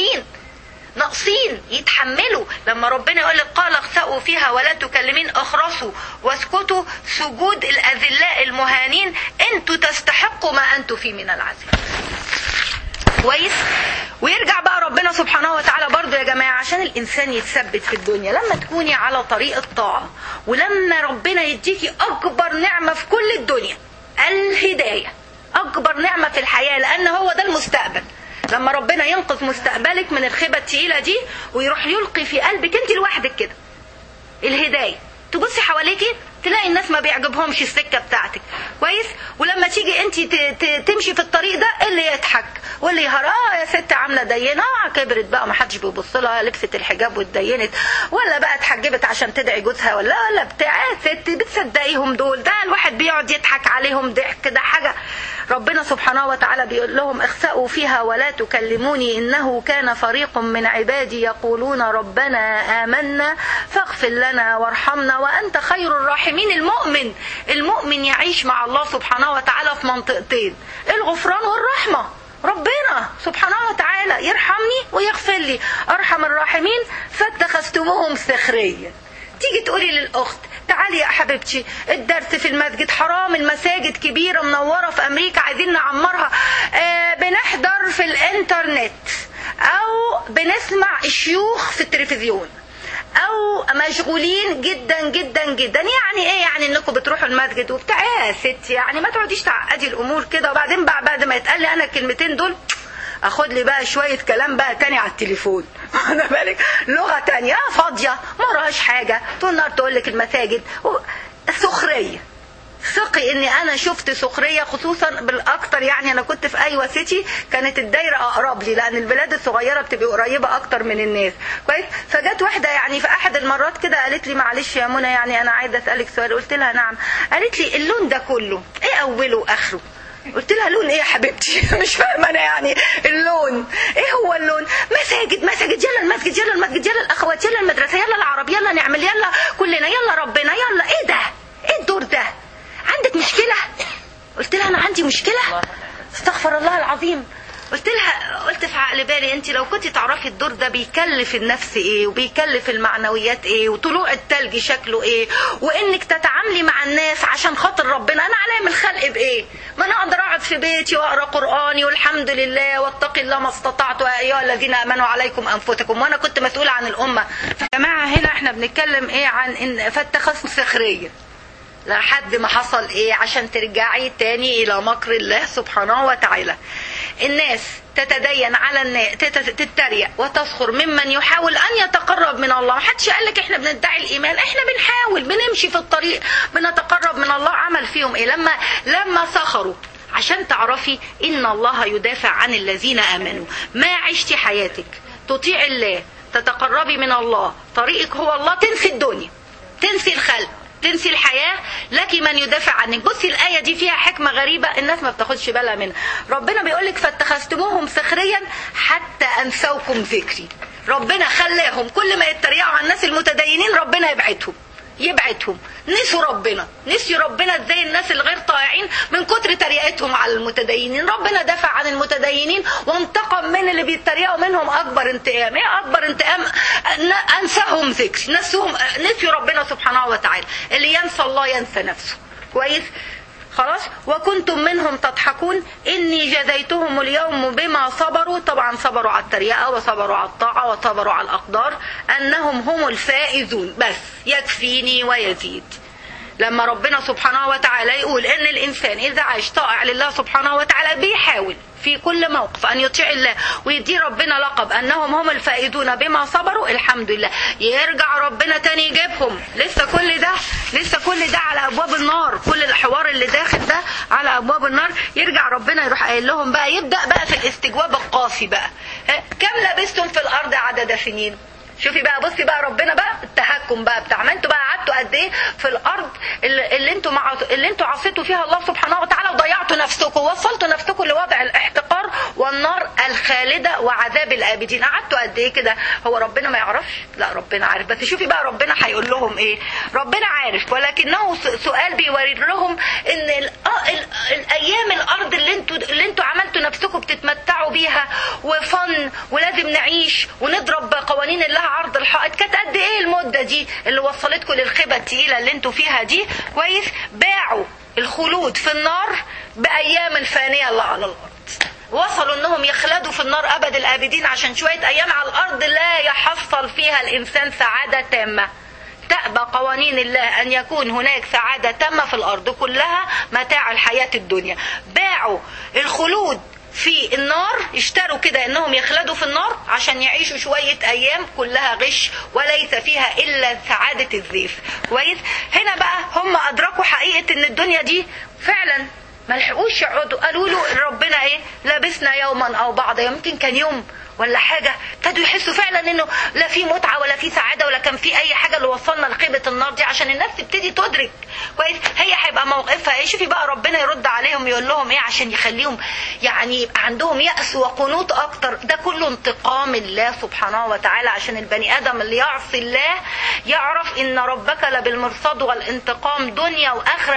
ناقصين يتحملوا. لما ربنا يقول لك قال اخسأوا فيها ولا تكلمين، اخرسوا واسكتوا، سجود الأذلاء المهانين، انتوا تستحقوا ما انتوا فيه من العذاب. كويس. ويرجع بقى ربنا سبحانه وتعالى برضو يا جماعة عشان الإنسان يتثبت في الدنيا. لما تكوني على طريق الطاعة ولما ربنا يديكي أكبر نعمة في كل الدنيا، الهداية، أكبر نعمة في الحياة، لأن هو ده المستقبل. لما ربنا ينقذ مستقبلك من الخيبة التقيلة دي ويروح يلقي في قلبك انت لوحدك كده الهداية، تبصي حواليكي تلاقي الناس ما بيعجبهمش السكة بتاعتك كويس. ولما تيجي انت تمشي في الطريق ده اللي يضحك واللي يهرى يا ست عامله دينه كبرت بقى ما حدش بيبص لها، لبست الحجاب واتدينت، ولا بقى اتحجبت عشان تدعي جوزها، ولا بتاع ست بتصدقيهم دول. ده الواحد بيقعد يضحك عليهم ضحك ده حاجه. ربنا سبحانه وتعالى بيقول لهم اخسأوا فيها ولا تكلموني انه كان فريق من عبادي يقولون ربنا آمنا فاغفر لنا وارحمنا وانت خير الراحمين. المؤمن يعيش مع الله سبحانه وتعالى في منطقتين، الغفران والرحمة. ربنا سبحانه وتعالى يرحمني ويغفر لي، أرحم الراحمين فاتخذتموهم سخريا. تيجي تقولي للأخت تعالي يا حبيبتي الدرس في المسجد حرام، المساجد كبيرة منورة في أمريكا عايزين نعمرها، بنحضر في الانترنت أو بنسمع الشيوخ في التلفزيون او مشغولين جدا جدا جدا. يعني ايه؟ يعني انكم بتروحوا المسجد وبتاع. يا ستي يعني ما تقعديش تعقدي الامور كده. وبعدين بعد ما يتقال لي انا الكلمتين دول اخد لي بقى شويه كلام بقى تاني على التليفون انا بالك لغه تانية فاضيه ما وراهاش حاجه طول النهار تقول لك المساجد سخريه. ثقي اني انا شفت سخريه خصوصا بالاكتر. يعني انا كنت في ايوه سيتي كانت الدايره اقرب لي لان البلاد الصغيره بتبقى قريبه اكتر من الناس كويس. فجت واحده يعني في احد المرات كده قالت لي معلش يا منى يعني انا عايزه اسالك سؤال. قلت لها نعم. قالت لي اللون ده كله ايه اوله واخره؟ قلت لها لون ايه يا حبيبتي؟ مش فاهمه انا يعني اللون ايه. هو اللون مساجد يلا المسجد يلا المسجد يلا الاخوات يلا المدرسه يلا العرب يلا نعمل يلا كلنا يلا ربنا يلا. ايه ده؟ ايه الدور ده؟ عندك مشكلة؟ قلت لها أنا عندي مشكلة؟ استغفر الله العظيم. قلت في عقل بالي انت لو كنت تعرفي الدور ده بيكلف النفس ايه وبيكلف المعنويات ايه وطلوع التلج شكله ايه وانك تتعاملي مع الناس عشان خاطر ربنا. انا عليا من الخلق بايه؟ ما انا اقدر اقعد في بيتي واقرا قراني والحمد لله واتقي الله ما استطعت يا ايها الذين امنوا عليكم انفسكم. وانا كنت مسؤوله عن الامه. يا جماعه هنا احنا بنتكلم ايه عن ان فاتخذتم سخريه لحد ما حصل ايه عشان ترجعي تاني الى مكر الله سبحانه وتعالى. الناس تتدين على الناس تتريق وتسخر ممن يحاول ان يتقرب من الله. محدش قالك احنا بندعي الايمان، احنا بنحاول بنمشي في الطريق بنتقرب من الله. عمل فيهم ايه لما سخروا؟ عشان تعرفي ان الله يدافع عن الذين امنوا. ما عشتي حياتك تطيع الله تتقربي من الله طريقك هو الله، تنسي الدنيا تنسي الخلق تنسي الحياة، لك من يدافع عنك. بصي الآية دي فيها حكمة غريبة الناس ما بتاخدش بالها منها. ربنا بيقولك فاتخذتموهم سخريا حتى أنسوكم ذكري. ربنا خلاهم كل ما يتريقوا على الناس المتدينين ربنا يبعدهم يبعدهم. نسوا ربنا ازاي الناس الغير طائعين من كتر تريقتهم على المتدينين. ربنا دافع عن المتدينين وانتقم من اللي بيتريقوا منهم اكبر انتقام. ايه اكبر انتقام؟ انساهم ذكر، نسوا ربنا سبحانه وتعالى. اللي ينسى الله ينسى نفسه. كويس؟ خلاص. وكنتم منهم تضحكون إني جزيتهم اليوم بما صبروا. طبعا صبروا على التريقة وصبروا على الطاعة وصبروا على الأقدار أنهم هم الفائزون. بس يكفيني ويزيد. لما ربنا سبحانه وتعالى يقول إن الإنسان إذا عاش طائع لله سبحانه وتعالى بيحاول في كل موقف أن يطيع الله ويدي ربنا لقب أنهم هم الفائزون بما صبروا، الحمد لله. يرجع ربنا تاني يجيبهم. لسه كل ده على أبواب النار. كل الحوار اللي داخل ده على أبواب النار. يرجع ربنا يروح قايل لهم بقى، يبدأ بقى في الاستجواب القاسي بقى. كم لبستم في الأرض عدد سنين؟ شوفي بقى، بصي بقى ربنا بقى التحكم بقى بتاع ما انتوا بقى قعدتوا قد ايه في الارض اللي انتوا عصيتوا فيها الله سبحانه وتعالى وضيعتوا نفسكم ووصلتوا نفسكم لوضع الاحتقار والنار الخالده وعذاب الابدين. قعدتوا قد ايه كده؟ هو ربنا ما يعرفش؟ لا ربنا عارف. بس شوفي بقى ربنا هيقول لهم ايه. ربنا عارف، ولكنه سؤال بيوري لهم ان الايام الارض اللي انتوا عملتوا نفسكم بتتمتعوا بيها وفن ولازم نعيش ونضرب قوانين الله عرض الحائط، كانت قد ايه المده دي اللي وصلتكم للخيبه الثقيله اللي انتوا فيها دي؟ كويس؟ باعوا الخلود في النار بايام الفانيه الله على الارض. وصلوا انهم يخلدوا في النار ابد الابدين عشان شويه ايام على الارض لا يحصل فيها الانسان سعاده تامه. تأبى قوانين الله أن يكون هناك سعادة تامة في الأرض، كلها متاع الحياة الدنيا. باعوا الخلود في النار، اشتروا كده انهم يخلدوا في النار عشان يعيشوا شوية ايام كلها غش وليس فيها الا سعادة الزيف. كويس؟ هنا بقى هم ادركوا حقيقة ان الدنيا دي فعلا ما لحقوش يقعدوا. قالوا له ربنا ايه؟ لبسنا يوما او بعض يوم، يمكن كان يوم ولا حاجة. ابتدوا يحسوا فعلا انه لا في متعة ولا في سعادة ولا كان في اي حاجة اللي وصلنا لخيبة النار دي، عشان الناس تبتدي تدرك. كويس؟ هي هيبقى موقفها ايه. شوفي بقى ربنا يرد عليهم يقول لهم ايه عشان يخليهم يعني يبقى عندهم يأس وقنوط اكتر. ده كله انتقام الله سبحانه وتعالى عشان البني ادم اللي يعصي الله يعرف ان ربك لبالمرصاد والانتقام دنيا واخرة.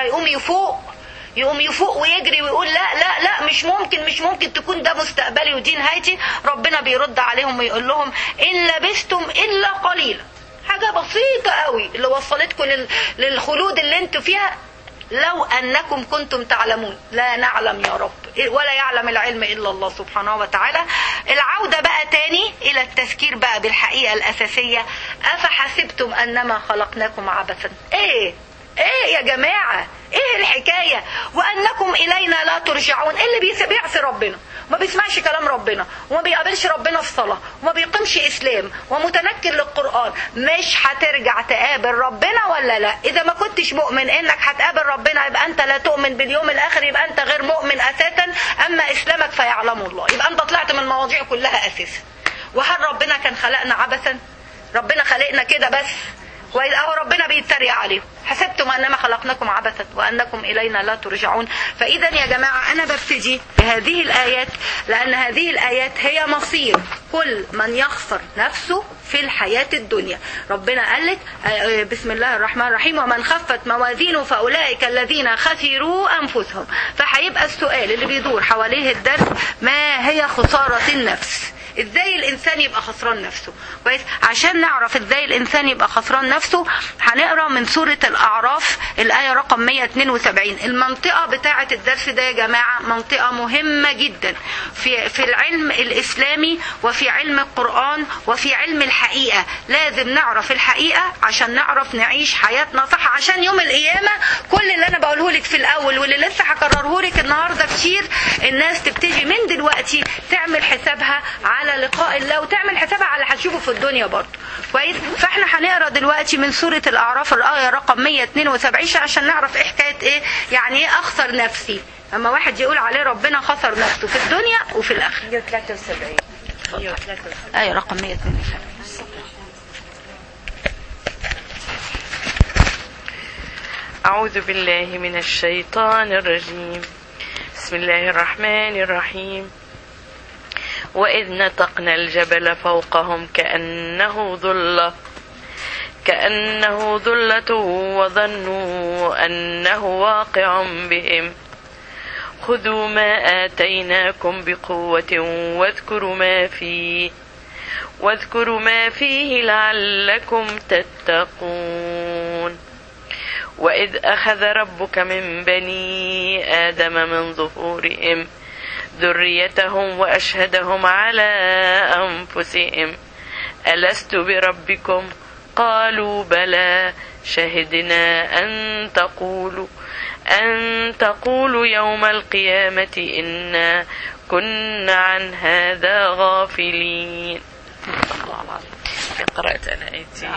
يقوم يفوق ويجري ويقول لا لا لا، مش ممكن تكون ده مستقبلي ودي نهايتي. ربنا بيرد عليهم ويقول لهم إن لبستم إلا قليلا. حاجة بسيطة قوي اللي وصلتكم للخلود اللي انتوا فيها. لو أنكم كنتم تعلمون. لا نعلم يا رب، ولا يعلم العلم إلا الله سبحانه وتعالى. العودة بقى تاني إلى التذكير بقى بالحقيقة الأساسية. أفحسبتم أنما خلقناكم عبثا. ايه يا جماعة؟ ايه الحكاية؟ وانكم الينا لا ترجعون. اللي بيعصي ربنا وما بيسمعش كلام ربنا وما بيقابلش ربنا في صلاة وما بيقيمش اسلام ومتنكر للقرآن، مش هترجع تقابل ربنا ولا لا؟ اذا ما كنتش مؤمن انك هتقابل ربنا يبقى انت لا تؤمن باليوم الاخر، يبقى انت غير مؤمن اساسا. اما اسلامك فيعلمه الله، يبقى انت طلعت من المواضيع كلها اساسا. وهل ربنا كان خلقنا عبثا؟ ربنا خلقنا كده بس، وإذا هو ربنا بيتريق عليهم. حسبتم أنما خلقناكم عبثا وأنكم إلينا لا ترجعون. فإذا يا جماعة أنا ببتدي بهذه الآيات لأن هذه الآيات هي مصير كل من يخسر نفسه في الحياة الدنيا. ربنا قال لك بسم الله الرحمن الرحيم ومن خفت موازينه فأولئك الذين خسروا أنفسهم. فهيبقى السؤال اللي بيدور حواليه الدرس ما هي خسارة النفس؟ ازاي الانسان يبقى خسران نفسه؟ كويس؟ عشان نعرف ازاي الانسان يبقى خسران نفسه هنقرا من سورة الاعراف الايه رقم 172. المنطقه بتاعه الدرس ده يا جماعه منطقه مهمه جدا في العلم الاسلامي وفي علم القران وفي علم الحقيقه. لازم نعرف الحقيقه عشان نعرف نعيش حياتنا صح، عشان يوم القيامه كل اللي انا بقوله لك في الاول واللي لسه هكرره لك النهارده كتير الناس تبتدي من دلوقتي تعمل حسابها على لقاء الله وتعمل حسابها على اللي هتشوفه في الدنيا برضه. كويس؟ فاحنا هنقرا دلوقتي من سوره الاعراف الايه رقم 172 عشان نعرف ايه حكايه ايه يعني ايه اخسر نفسي. اما واحد يقول عليه ربنا خسر نفسه في الدنيا وفي الاخره. 173 ايه رقم 172. أعوذ بالله من الشيطان الرجيم. بسم الله الرحمن الرحيم. وإذ نتقنا الجبل فوقهم كأنه ظلة كأنه ذلة وظنوا أنه واقع بهم خذوا ما آتيناكم بقوة واذكروا ما فيه لعلكم تتقون. وإذ أخذ ربك من بني آدم من ظهورهم ذريتهم وأشهدهم على أنفسهم ألست بربكم قالوا بلى شهدنا أن تقولوا يوم القيامة إنا كنا عن هذا غافلين. في قراءة أنا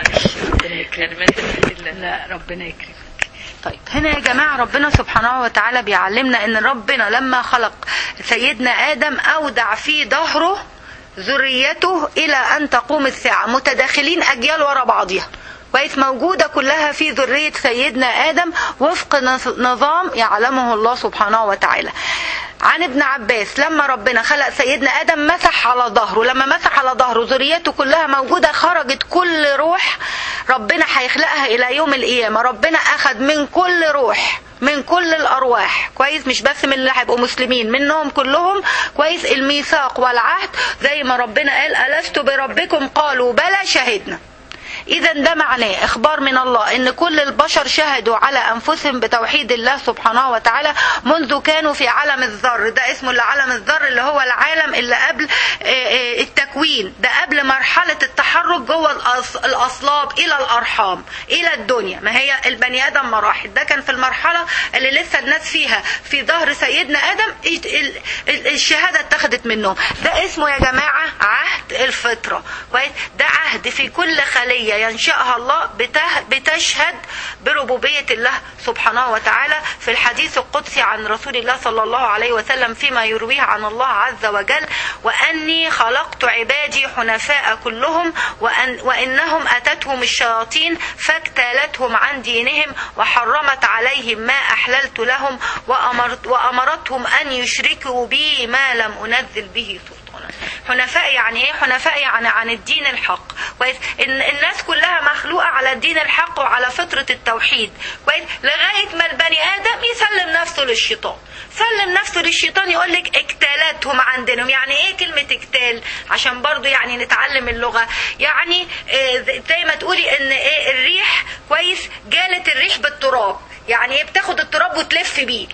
لا ربنا يكرمك. طيب هنا يا جماعة ربنا سبحانه وتعالى بيعلمنا ان ربنا لما خلق سيدنا آدم أودع في ظهره ذريته إلى أن تقوم الساعة، متداخلين أجيال ورا بعضها كويس، موجودة كلها في ذرية سيدنا آدم وفق نظام يعلمه الله سبحانه وتعالى. عن ابن عباس لما ربنا خلق سيدنا آدم مسح على ظهره، لما مسح على ظهره ذريته كلها موجودة، خرجت كل روح ربنا هيخلقها إلى يوم القيامة. ربنا أخذ من كل روح، من كل الأرواح كويس، مش بس من اللي هيبقوا مسلمين، منهم كلهم كويس الميثاق والعهد، زي ما ربنا قال ألست بربكم قالوا بلى شهدنا. إذا ده معناه إخبار من الله إن كل البشر شهدوا على أنفسهم بتوحيد الله سبحانه وتعالى منذ كانوا في عالم الذر. ده اسمه العالم الذر، اللي هو العالم اللي قبل التكوين، ده قبل مرحلة التحرك جوه الأصلاب إلى الأرحام إلى الدنيا. ما هي البني آدم مراحل، ده كان في المرحلة اللي لسه الناس فيها في ظهر سيدنا آدم الشهادة اتخذت منهم. ده اسمه يا جماعة عهد الفطرة. ده عهد في كل خلية ينشأها الله بتشهد بربوبية الله سبحانه وتعالى. في الحديث القدسي عن رسول الله صلى الله عليه وسلم فيما يرويه عن الله عز وجل: وأني خلقت عبادي حنفاء كلهم وإنهم أتتهم الشياطين فاجتالتهم عن دينهم وحرمت عليهم ما أحللت لهم وأمرتهم أن يشركوا بي ما لم أنزل به سلطانا. حنفاء يعني ايه؟ حنفاء يعني عن الدين الحق. كويس، ان الناس كلها مخلوقه على الدين الحق وعلى فطره التوحيد. كويس، لغايه ما البني ادم يسلم نفسه للشيطان. سلم نفسه للشيطان، يقول لك اجتالتهم عن دينهم. يعني ايه كلمه اجتال؟ عشان برضو يعني نتعلم اللغه. يعني زي ما تقولي ان ايه الريح، كويس، جالت الريح بالتراب. يعني ايه؟ بتاخد التراب وتلف بيه،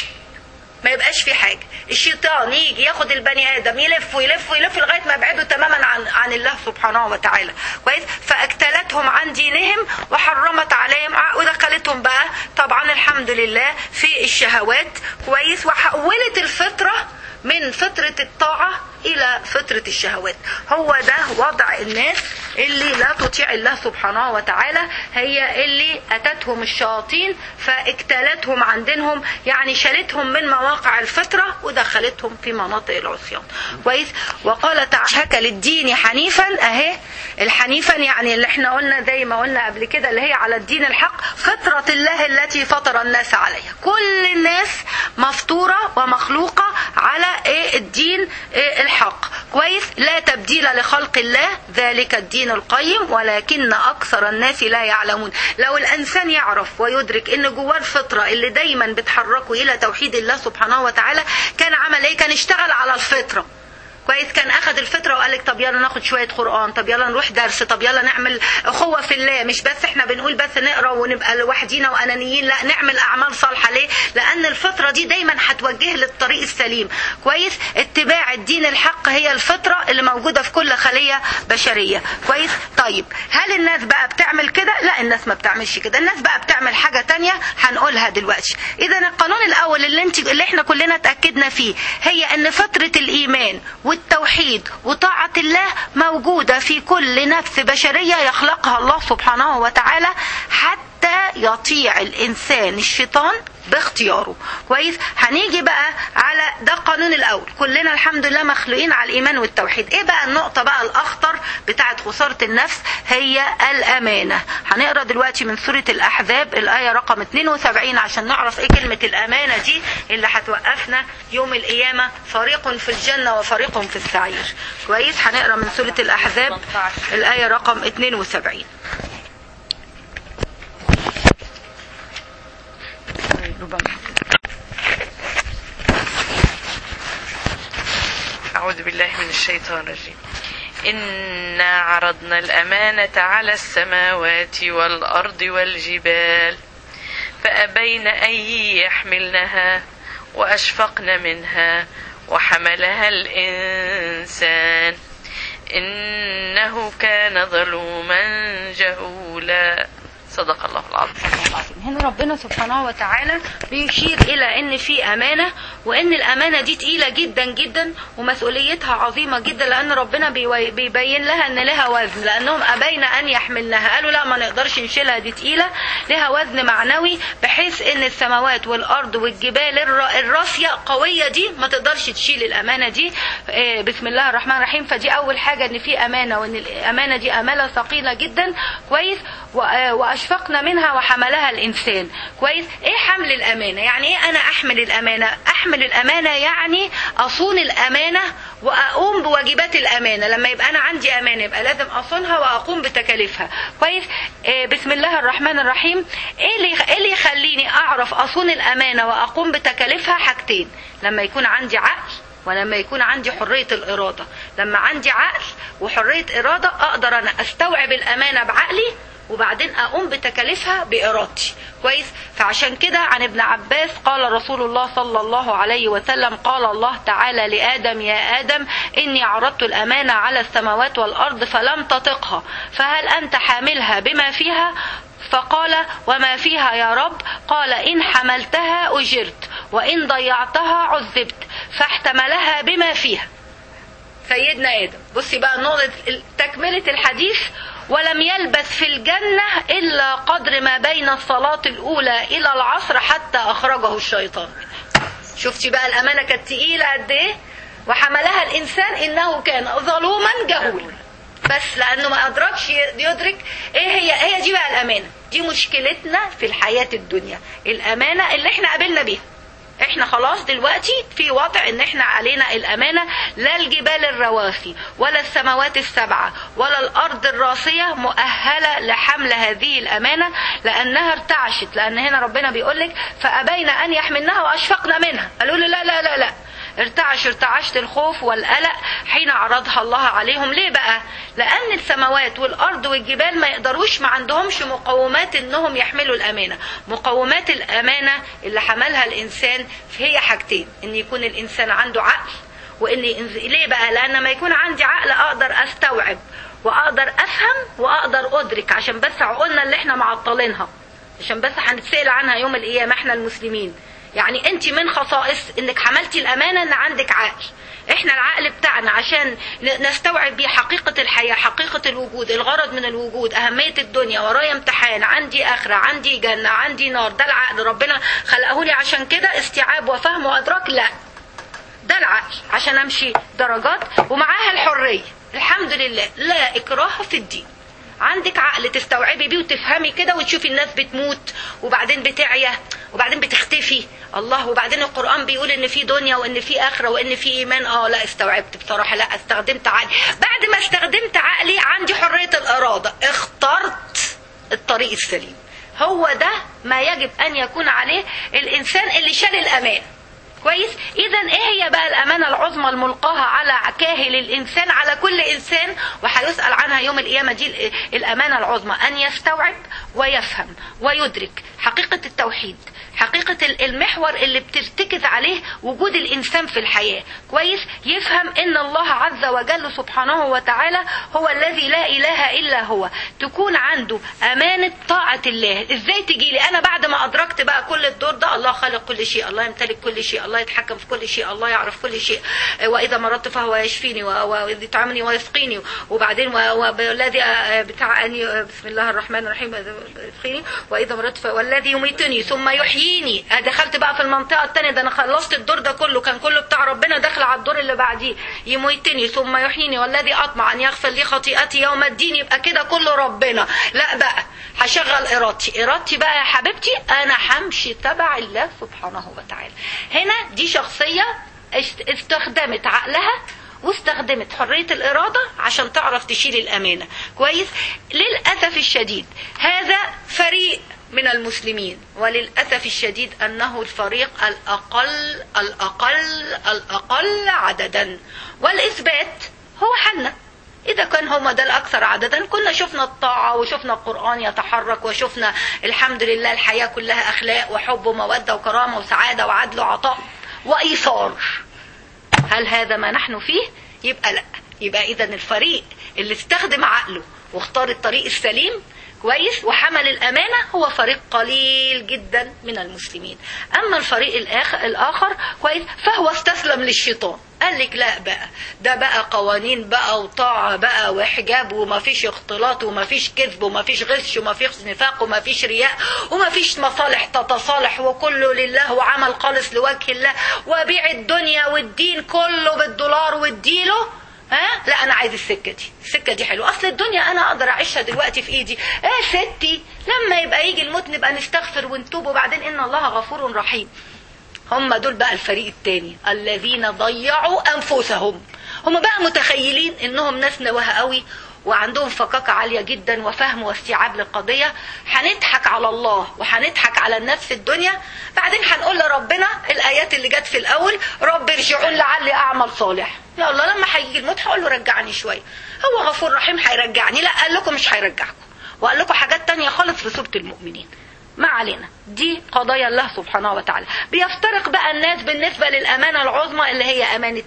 ما يبقاش في حاجة. الشيطان يجي ياخد البني آدم يلف ويلف ويلف لغاية ما يبعده تماما عن الله سبحانه وتعالى. كويس، فاجتلتهم عن دينهم وحرمت عليهم ودخلتهم بقى طبعا الحمد لله في الشهوات. كويس، وحولت الفطرة من فطرة الطاعة إلى فطرة الشهوات. هو ده وضع الناس اللي لا تطيع الله سبحانه وتعالى، هي اللي أتتهم الشياطين فاجتالتهم عن دينهم، يعني شالتهم من مواقع الفطرة ودخلتهم في مناطق العصيان. كويس، وقال تعالى: شكل الدين حنيفا. أهي الحنيفا يعني اللي احنا قلنا زي ما قلنا قبل كده، اللي هي على الدين الحق، فطرة الله التي فطر الناس عليها. كل الناس مفطورة ومخلوقة على الدين الحق. كويس، لا تبديل لخلق الله، ذلك الدين القيم ولكن أكثر الناس لا يعلمون. لو الإنسان يعرف ويدرك إن جواه الفطرة اللي دايما بتحركه إلى توحيد الله سبحانه وتعالى، كان عمل إيه؟ كان اشتغل على الفطرة. كويس، كان اخذ الفطره وقال لك طب يلا ناخد شويه قران، طب يلا نروح درس، طب يلا نعمل اخوه في الله. مش بس احنا بنقول بس نقرا ونبقى لوحدينا وانانيين، لا، نعمل اعمال صالحه. ليه؟ لان الفطره دي دايما هتوجه للطريق السليم. كويس، اتباع الدين الحق هي الفطره اللي موجوده في كل خليه بشريه. كويس، طيب هل الناس بقى بتعمل كده؟ لا، الناس ما بتعملش كده. الناس بقى بتعمل حاجه تانية هنقولها دلوقتي. اذا القانون الاول اللي احنا كلنا اتاكدنا فيه هي ان فطره الايمان والتوحيد وطاعة الله موجودة في كل نفس بشرية يخلقها الله سبحانه وتعالى، حتى يطيع الإنسان الشيطان باختياره. كويس، هنيجي بقى على ده القانون الأول. كلنا الحمد لله مخلوقين على الإيمان والتوحيد. إيه بقى النقطة بقى الأخطر بتاعت خسارة النفس؟ هي الأمانة. هنقرأ دلوقتي من سورة الأحزاب الآية رقم 72 عشان نعرف إيه كلمة الأمانة دي اللي هتوقفنا يوم القيامة، فريق في الجنة وفريق في السعير. كويس، هنقرأ من سورة الأحزاب الآية رقم 72. ربما. أعوذ بالله من الشيطان الرجيم. إنا عرضنا الأمانة على السماوات والأرض والجبال فأبين أن يحملنها وأشفقن منها وحملها الإنسان إنه كان ظلوما جهولا. صدق الله العظيم. هنا ربنا سبحانه وتعالى بيشير إلى إن في أمانة، وإن الأمانة دي تقيلة جدا جدا ومسؤوليتها عظيمة جدا، لأن ربنا بيبين لها إن لها وزن، لأنهم أبين أن يحملنها. قالوا لا ما نقدرش نشيلها، دي تقيلة، لها وزن معنوي، بحيث إن السماوات والأرض والجبال الراسية قوية دي ما تقدرش تشيل الأمانة دي. بسم الله الرحمن الرحيم. فدي أول حاجة، إن في أمانة، وإن الأمانة دي أمانة ثقيلة جدا. كويس. وأشفقنا منها وحملها الإنسان. كويس. إيه حمل الأمانة؟ يعني إيه أنا أحمل الأمانة؟ أحمل الأمانة يعني أصون الأمانة وأقوم بواجبات الأمانة. لما يبقى أنا عندي أمانة يبقى لازم أصونها وأقوم بتكاليفها. كويس. بسم الله الرحمن الرحيم. إيه اللي يخليني أعرف أصون الأمانة وأقوم بتكاليفها؟ حاجتين: لما يكون عندي عقل، ولما يكون عندي حرية الإرادة. لما عندي عقل وحرية إرادة أقدر أنا أستوعب الأمانة بعقلي، وبعدين أقوم بتكاليفها بإرادتي. كويس. فعشان كده عن ابن عباس قال رسول الله صلى الله عليه وسلم: قال الله تعالى لآدم: يا آدم إني عرضت الأمانة على السماوات والأرض فلم تطقها، فهل أنت حاملها بما فيها؟ فقال: وما فيها يا رب؟ قال: إن حملتها أجرت، وإن ضيعتها عذبت. فاحتملها بما فيها. سيدنا آدم، بصي بقى نقطة تكملة الحديث: ولم يلبث في الجنة إلا قدر ما بين الصلاة الأولى إلى العصر حتى أخرجه الشيطان. شفتي بقى الأمانة كانت تقيلة قد إيه؟ وحملها الإنسان إنه كان ظلوما جهولا. بس لأنه ما أدركش يدرك إيه هي دي بقى الأمانة. دي مشكلتنا في الحياة الدنيا، الأمانة اللي إحنا قابلنا بيها. احنا خلاص دلوقتي في وضع ان احنا علينا الامانة. لا الجبال الرواسي ولا السماوات السبعة ولا الارض الراسية مؤهلة لحمل هذه الامانة، لانها ارتعشت. لان هنا ربنا بيقولك: فابين ان يحملنها واشفقنا منها. قالوا له لا لا لا لا، ارتعشت الخوف والقلق حين عرضها الله عليهم. ليه بقى؟ لأن السماوات والأرض والجبال ما يقدروش، ما عندهمش مقومات انهم يحملوا الأمانة. مقومات الأمانة اللي حملها الإنسان هي حاجتين: ان يكون الإنسان عنده عقل، وان ليه بقى؟ لأن ما يكون عندي عقل أقدر أستوعب وأقدر أفهم وأقدر أدرك، عشان بس عقولنا اللي احنا معطلينها، عشان بس هنتسأل عنها يوم القيامة احنا المسلمين. يعني انت من خصائص انك حملتي الامانة ان عندك عقل. احنا العقل بتاعنا عشان نستوعب بيه حقيقة الحياة، حقيقة الوجود، الغرض من الوجود، اهمية الدنيا، ورايا امتحان، عندي اخرة، عندي جنة، عندي نار. ده العقل، ربنا خلقه لي عشان كده استيعاب وفهم وادراك. لا، ده العقل عشان امشي درجات ومعاها الحرية. الحمد لله لا اكراه في الدين. عندك عقل تستوعبي بيه وتفهمي كده، وتشوفي الناس بتموت وبعدين بتعيا وبعدين بتختفي الله، وبعدين القرآن بيقول ان في دنيا وان في آخرة وان في ايمان. لا استوعبت بصراحة، لا استخدمت عقلي. بعد ما استخدمت عقلي عندي حرية الإرادة، اخترت الطريق السليم. هو ده ما يجب ان يكون عليه الانسان اللي شال الأمان. كويس. اذا ايه هي بقى الامانه العظمى الملقاها على كاهل الانسان، على كل انسان، وهيسال عنها يوم القيامه؟ دي الامانه العظمى: ان يستوعب ويفهم ويدرك حقيقه التوحيد، حقيقة المحور اللي بترتكز عليه وجود الإنسان في الحياة. كويس. يفهم إن الله عز وجل سبحانه وتعالى هو الذي لا إله إلا هو. تكون عنده أمانة طاعة الله. إزاي تجيلي أنا بعد ما أدركت بقى كل الدور ده؟ الله خالق كل شيء، الله يمتلك كل شيء، الله يتحكم في كل شيء، الله يعرف كل شيء، وإذا مرضت فهو يشفيني وإذا يطعمني ويسقيني، وبعدين والذي بتاعني بسم الله الرحمن الرحيم يسقيني، وإذا مرضت والذي يميتني ثم يحييني. دخلت بقى في المنطقة التانية، ده انا خلصت الدور ده كله، كان كله بتاع ربنا، داخل على الدور اللي بعديه: يميتني ثم يحييني والذي اطمع ان يغفر لي خطيئتي يوم الدين. يبقى كده كله ربنا. لا بقى هشغل ارادتي بقى يا حبيبتي، انا همشي تبع الله سبحانه وتعالى. هنا دي شخصية استخدمت عقلها واستخدمت حرية الإرادة عشان تعرف تشيل الأمانة. كويس. للأسف الشديد هذا فريق من المسلمين، وللأسف الشديد أنه الفريق الأقل عددا، والإثبات هو حلنا. إذا كان هم ده الأكثر عددا كنا شفنا الطاعة وشفنا القرآن يتحرك وشفنا الحمد لله الحياة كلها أخلاق وحب ومودة وكرامة وسعادة وعدل وعطاء وإيثار. هل هذا ما نحن فيه؟ يبقى لا. يبقى إذا الفريق اللي استخدم عقله واختار الطريق السليم كويس وحمل الأمانة هو فريق قليل جدا من المسلمين. أما الفريق الآخر كويس فهو استسلم للشيطان، قال لك لا بقى ده بقى قوانين بقى وطاعة بقى وحجاب وما فيش اختلاط وما فيش كذب وما فيش غش وما فيش نفاق وما فيش رياء وما فيش مصالح تتصالح وكله لله وعمل خالص لوجه الله وبيع الدنيا والدين كله بالدولار واديله. لا انا عايز السكه دي حلوه. اصل الدنيا انا اقدر اعيشها دلوقتي في ايدي. ستي لما يبقى يجي الموت نبقى نستغفر ونتوب وبعدين ان الله غفور رحيم. هم دول بقى الفريق التاني الذين ضيعوا انفسهم. هم بقى متخيلين انهم ناس نواها قوي وعندهم فقاقة عالية جدا وفهم واستيعاب للقضية. هنضحك على الله وهنضحك على الناس في الدنيا، بعدين هنقول لربنا الآيات اللي جت في الأول رب ارجعون لعلي أعمل صالح. يا الله لما هيجي الموت هقول له رجعني شوية. هو غفور رحيم هيرجعني؟ لا، قال لكم مش هيرجعكم وقال لكم حاجات تانية خالص في سورة المؤمنين. ما علينا، دي قضايا الله سبحانه وتعالى. بيفترق بقى الناس بالنسبة للأمانة العظمى اللي هي أمانة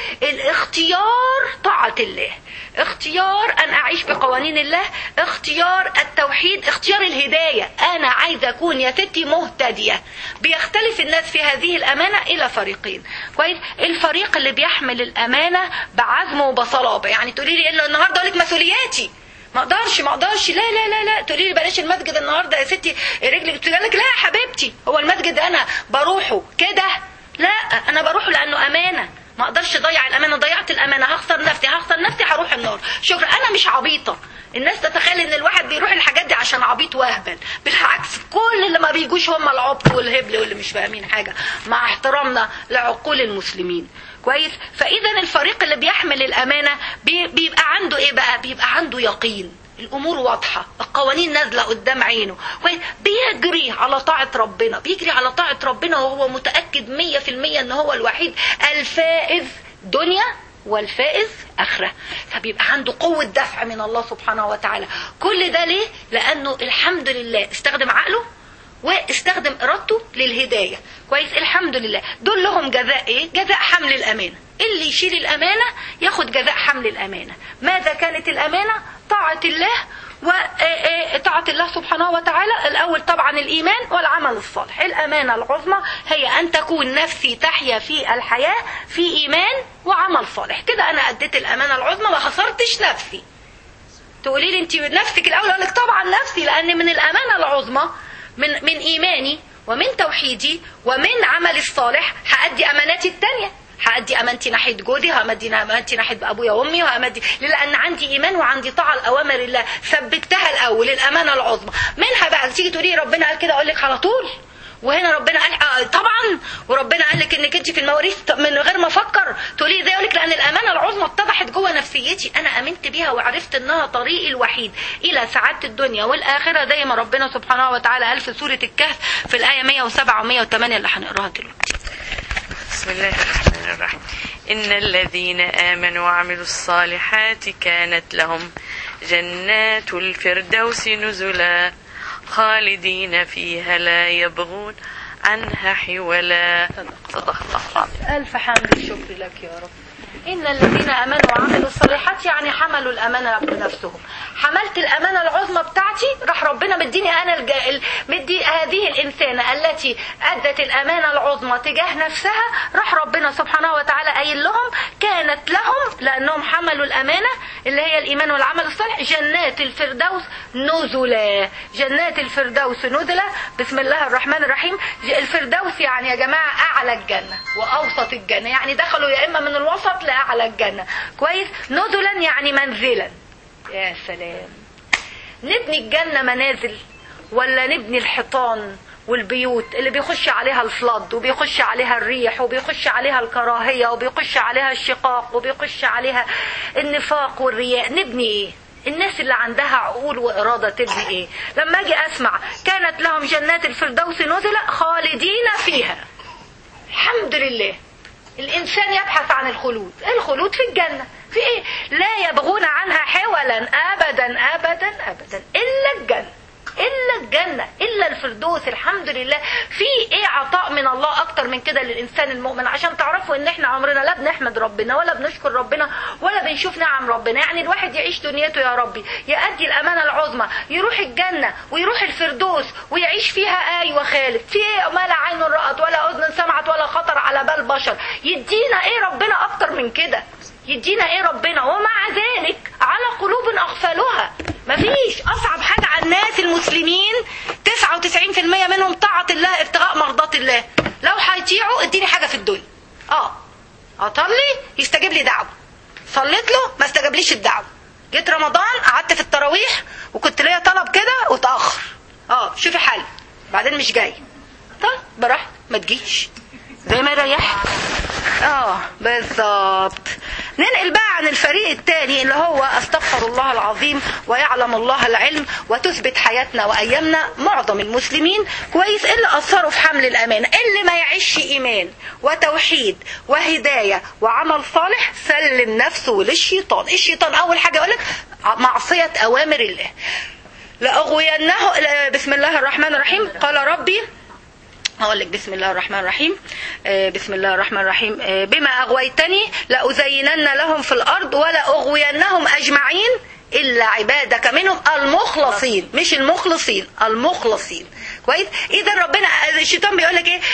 الاختيار، طاعة الله، اختيار أن أعيش بقوانين الله، اختيار التوحيد، اختيار الهداية. أنا عايزة أكون يا ستي مهتدية. بيختلف الناس في هذه الأمانة إلى فريقين كويس. الفريق اللي بيحمل الأمانة بعزم وبصلابة، يعني تقولي لي إنه النهاردة أقول لك مسؤولياتي ما اقدرش لا لا لا لا. تقولي لي بلاش المسجد النهارده يا ستي رجلي، تقول لك لا يا حبيبتي هو المسجد انا بروحه كده؟ لا، انا بروحه لانه امانه، ما اقدرش اضيع الامانه. ضيعت الامانه هخسر نفسي هروح النار. شكرا، انا مش عبيطه. الناس تتخيل ان الواحد بيروح الحاجات دي عشان عبيط واهبل. بالعكس، كل اللي ما بيجوش هم العبط والهبل واللي مش فاهمين حاجه، مع احترامنا لعقول المسلمين كويس. فاذا الفريق اللي بيحمل الامانه بيبقى عنده ايه بقى؟ بيبقى عنده يقين، الامور واضحه، القوانين نازله قدام عينه، بيجري على طاعه ربنا، بيجري على طاعه ربنا وهو متاكد 100% ان هو الوحيد الفائز دنيا والفائز آخرة. فبيبقى عنده قوة دفع من الله سبحانه وتعالى. كل ده ليه؟ لأنه الحمد لله استخدم عقله واستخدم إرادته للهداية كويس. الحمد لله. دول لهم جزاء ايه؟ جزاء حمل الأمانة. اللي يشيل الأمانة ياخد جزاء حمل الأمانة. ماذا كانت الأمانة؟ طاعة الله وطاعة الله سبحانه وتعالى. الأول طبعا الإيمان والعمل الصالح. الأمانة العظمى هي أن تكون نفسي تحيا في الحياة في إيمان وعمل صالح. كده أنا أديت الأمانة العظمى ما خسرتش نفسي. تقولي لي أنت نفسك الأول، أقول لك طبعا نفسي، لأن من الأمانة العظمى من إيماني ومن توحيدي ومن عملي الصالح هأدي أماناتي التانية. هأدي أمانتي ناحية جوزي، هأدي أمانتي ناحية أبويا وأمي، لأن عندي إيمان وعندي طاعة لأوامر الله. ثبتها الأول الأمانة العظمى. منها بقى تيجي تقولي ربنا قال كده، أقول لك على طول. وهنا ربنا قال طبعا، وربنا قال لك انك انت في المواريث من غير ما افكر. تقولي ازاي؟ اقول لك لان الامانه العظمى اتضحت جوه نفسيتي، انا امنت بيها وعرفت انها طريقي الوحيد الى سعاده الدنيا والاخره، زي ما ربنا سبحانه وتعالى قال في سوره الكهف في الايه 107 و108 اللي هنقراها دلوقتي. بسم الله الرحمن الرحيم. إن الذين آمنوا وعملوا الصالحات كانت لهم جنات الفردوس نزلا خالدين فيها لا يبغون عنها حولا. صدق الله. ألف حمد الشكر لك يا رب. إن الذين آمنوا وعملوا الصالحات يعني حملوا الأمانة بنفسهم. حملت الأمانة العظمى بتاعتي، راح ربنا مديني أنا مدي هذه الإنسانة التي أدت الأمانة العظمى تجاه نفسها، راح ربنا سبحانه وتعالى قايل لهم كانت لهم، لأنهم حملوا الأمانة اللي هي الإيمان والعمل الصالح، جنات الفردوس نزلا. جنات الفردوس نزلا. بسم الله الرحمن الرحيم. الفردوس يعني يا جماعة أعلى الجنة وأوسط الجنة، يعني دخلوا يا إما من الوسط لأعلى الجنة كويس. نزلا يعني منزلا. يا سلام. نبني الجنة منازل ولا نبني الحيطان والبيوت اللي بيخش عليها الفلض وبيخش عليها الريح وبيخش عليها الكراهية وبيخش عليها الشقاق وبيخش عليها النفاق والرياء؟ نبني ايه؟ الناس اللي عندها عقول وإرادة تبني ايه؟ لما اجي اسمع كانت لهم جنات الفردوس نزلا خالدين فيها. الحمد لله. الانسان يبحث عن الخلود في الجنة. في ايه؟ لا يبغون عنها حولا ابدا ابدا ابدا الا الجنة الا الفردوس. الحمد لله. في ايه عطاء من الله اكتر من كده للانسان المؤمن؟ عشان تعرفوا ان احنا عمرنا لا بنحمد ربنا ولا بنشكر ربنا ولا بنشوف نعم ربنا. يعني الواحد يعيش دنيته يا ربي، يأدي الامانة العظمى، يروح الجنة ويروح الفردوس ويعيش فيها ايوه خالد. في ايه؟ ما لا عين رأت ولا اذن سمعت ولا خطر على بال بشر. يدينا ايه ربنا اكتر من كده؟ يدينا ايه ربنا؟ ومع ذلك على قلوب اغفلها. مفيش اصعب حاجة على الناس المسلمين 99% منهم طاعة الله ابتغاء مرضات الله. لو هيطيعوا اديني حاجة في الدنيا. اصلي يستجيب لي دعوة، صليت له ما استجابليش الدعوة. جيت رمضان قعدت في التراويح وكنت ليا طلب كده وتأخر، شوفي حالي بعدين مش جاي. طيب براحتك ما تجيش زي ما يريحك. بالظبط. ننقل بقى عن الفريق الثاني اللي هو استغفر الله العظيم ويعلم الله العلم وتثبت حياتنا وايامنا. معظم المسلمين كويس اللي اثروا في حمل الامانه، اللي ما يعيش ايمان وتوحيد وهدايه وعمل صالح سلم نفسه للشيطان. الشيطان اول حاجه يقولك معصيه اوامر الله. لاغوينه. بسم الله الرحمن الرحيم. قال ربي، هقول لك بسم الله الرحمن الرحيم. بسم الله الرحمن الرحيم. بما أغويتني لأزينن لهم في الأرض ولا أغوينهم أجمعين إلا عبادك منهم المخلصين. مش المخلصين، المخلصين. كويس. إذا ربنا الشيطان بيقول لك إيه؟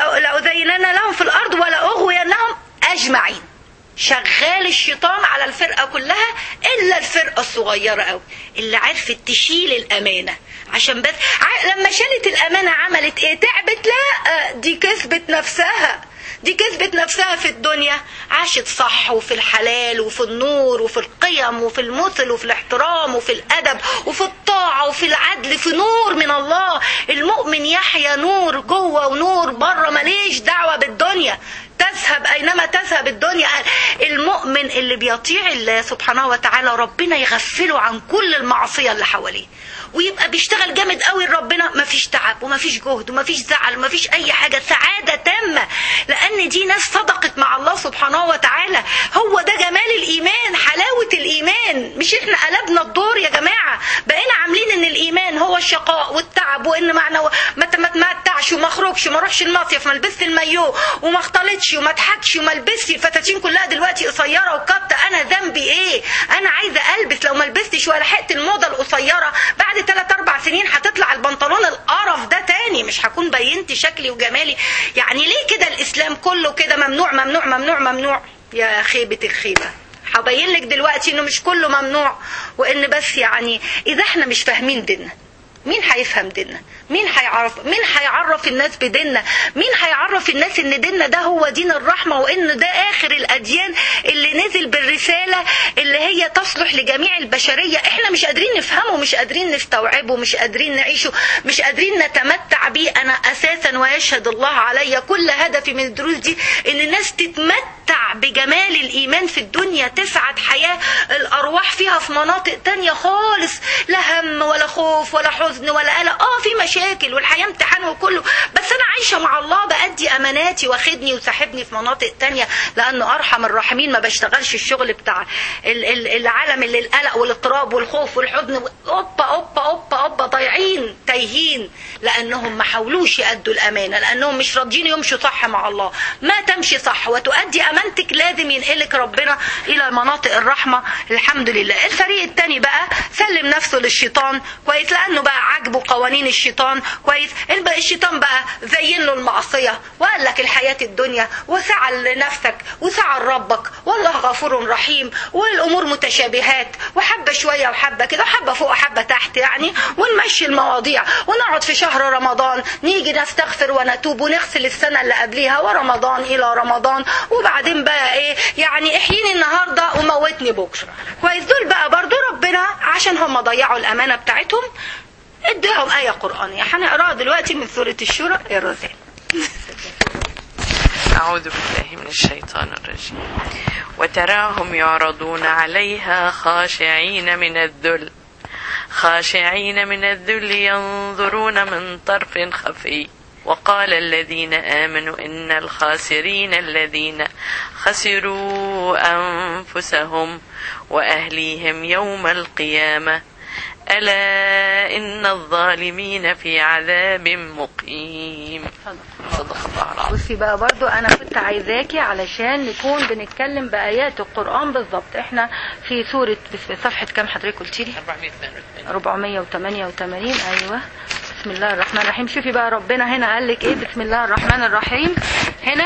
لأزينن لهم في الأرض ولا أغوينهم أجمعين. شغال الشيطان على الفرقة كلها إلا الفرقة الصغيرة قوي اللي عرفت تشيل الأمانة. عشان بس لما شالت الأمانة عملت إيه؟ تعبت؟ لا، دي كسبت نفسها. دي كسبت نفسها في الدنيا، عاشت صح وفي الحلال وفي النور وفي القيم وفي المثل وفي الاحترام وفي الأدب وفي الطاعة وفي العدل، في نور من الله. المؤمن يحيا نور جوه ونور بره، ماليش دعوة بالدنيا، تذهب أينما تذهب الدنيا. المؤمن اللي بيطيع الله سبحانه وتعالى ربنا يغفله عن كل المعصية اللي حواليه ويبقى بيشتغل جامد قوي لربنا. مفيش تعب ومفيش جهد ومفيش زعل ومفيش اي حاجة، سعادة تامة، لان دي ناس صدقت مع الله سبحانه وتعالى. هو ده جمال الايمان، حلاوة الايمان. مش احنا قلبنا الدور يا جماعة، بقينا عاملين ان الايمان هو الشقاء والتعب، وان معنى ما اتمتعش وما اخرجش وما اروحش المصيف ما البسش المايو وما اختلطش وما اضحكش وما البسش. الفساتين كلها دلوقتي قصيرة وكت، انا ذنبي ايه؟ انا عايزة البس، لو ما لبستش ولحقت الموضة القصيرة بعد 3-4 سنين هتطلع البنطلون القرف ده تاني، مش هكون بينت شكلي وجمالي. يعني ليه كده الاسلام كله كده ممنوع ممنوع ممنوع ممنوع؟ يا خيبة الخيبة. هبين لك دلوقتي انه مش كله ممنوع، وان بس يعني اذا احنا مش فاهمين ديننا مين هيفهم ديننا؟ مين هيعرف الناس بديننا؟ مين هيعرف الناس ان ديننا ده هو دين الرحمة، وان ده اخر الاديان اللي نزل بالرسالة اللي هي تصلح لجميع البشرية؟ احنا مش قادرين نفهمه، مش قادرين نستوعبه، مش قادرين نعيشه، مش قادرين نتمتع بيه. انا اساسا ويشهد الله علي كل هدفي من الدروس دي ان الناس تتمتع بجمال الايمان في الدنيا، تسعد حياة الارواح فيها في مناطق تانية خالص، لا هم ولا خوف ولا حزن ولا قلق. في مشاكل والحياة امتحان وكله، بس انا عايشة مع الله، بأدي اماناتي واخدني وساحبني في مناطق تانية، لانه ارحم الراحمين. ما بشتغلش الشغل بتاع العالم اللي القلق والاضطراب والخوف والحزن اوبا اوبا اوبا اوبا ضايعين تايهين، لانهم ما حاولوش يأدوا الامانة، لانهم مش راضيين يمشوا صح مع الله. ما تمشي صح وتؤدي امانتك لازم ينقلك ربنا الى مناطق الرحمة. الحمد لله. الفريق التاني بقى سلم نفسه للشيطان كويس، لانه بقى عجبه قوانين الشيطان كويس. الشيطان بقى زين له المعصية وقال لك الحياة الدنيا وسعى لنفسك وسعى لربك، والله غفور رحيم، والامور متشابهات، وحبة شوية وحبة كده، وحبة فوق وحبة تحت يعني، ونمشي المواضيع ونقعد في شهر رمضان نيجي نستغفر ونتوب ونغسل السنة اللي قبليها، ورمضان الى رمضان، وبعدين بقى ايه يعني احييني النهاردة وموتني بكرة كويس. دول بقى برضو ربنا عشان هم ضيعوا الامانة بتاعتهم ادهم آية قرآنية هنقراها دلوقتي من سورة الشورى. يا رزان. أعوذ بالله من الشيطان الرجيم. وتراهم يعرضون عليها خاشعين من الذل ينظرون من طرف خفي. وقال الذين آمنوا إن الخاسرين الذين خسروا أنفسهم وأهليهم يوم القيامة ألا إن الظالمين في عذاب مقيم. صدق الله العظيم. بصي بقى برضو أنا كنت عايزاكي علشان نكون بنتكلم بآيات القرآن بالضبط. احنا في سورة صفحة كام حضرتك قلتي لي؟ 488. أيوة. بسم الله الرحمن الرحيم. شوفي بقى ربنا هنا قال لك ايه. بسم الله الرحمن الرحيم. هنا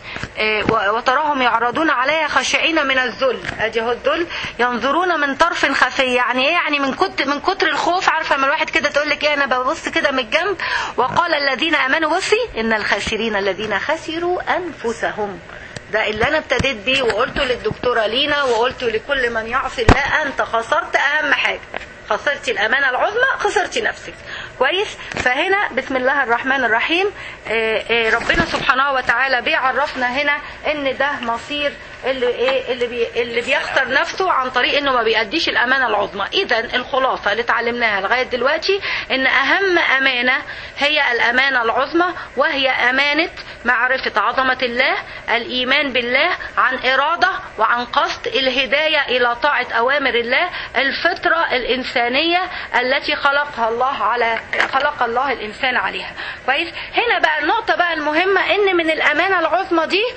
وتراهم يعرضون عليها خاشعين من الذل. ادي هو الذل. ينظرون من طرف خفي. يعني ايه؟ يعني من كتر الخوف. عارفه لما الواحد كده تقول لك ايه، انا ببص كده من الجنب. وقال الذين امنوا بصي ان الخاسرين الذين خسروا انفسهم. ده اللي انا ابتديت بيه وقلته للدكتوره لينا وقلته لكل من يعصي الله. انت خسرت اهم حاجه، خسرتي الامانه العظمى، خسرتي نفسك. كويس. فهنا بسم الله الرحمن الرحيم ربنا سبحانه وتعالى بيعرفنا هنا ان ده مصير اللي بيخسر نفسه عن طريق انه ما بيأديش الامانه العظمى. اذا الخلاصه اللي اتعلمناها لغايه دلوقتي ان اهم امانه هي الامانه العظمى، وهي امانه معرفه عظمه الله، الايمان بالله، عن اراده وعن قصد، الهدايه الى طاعه اوامر الله، الفطره الانسانيه التي خلق الله الانسان عليها. كويس. هنا بقى النقطه بقى المهمه ان من الامانه العظمى دي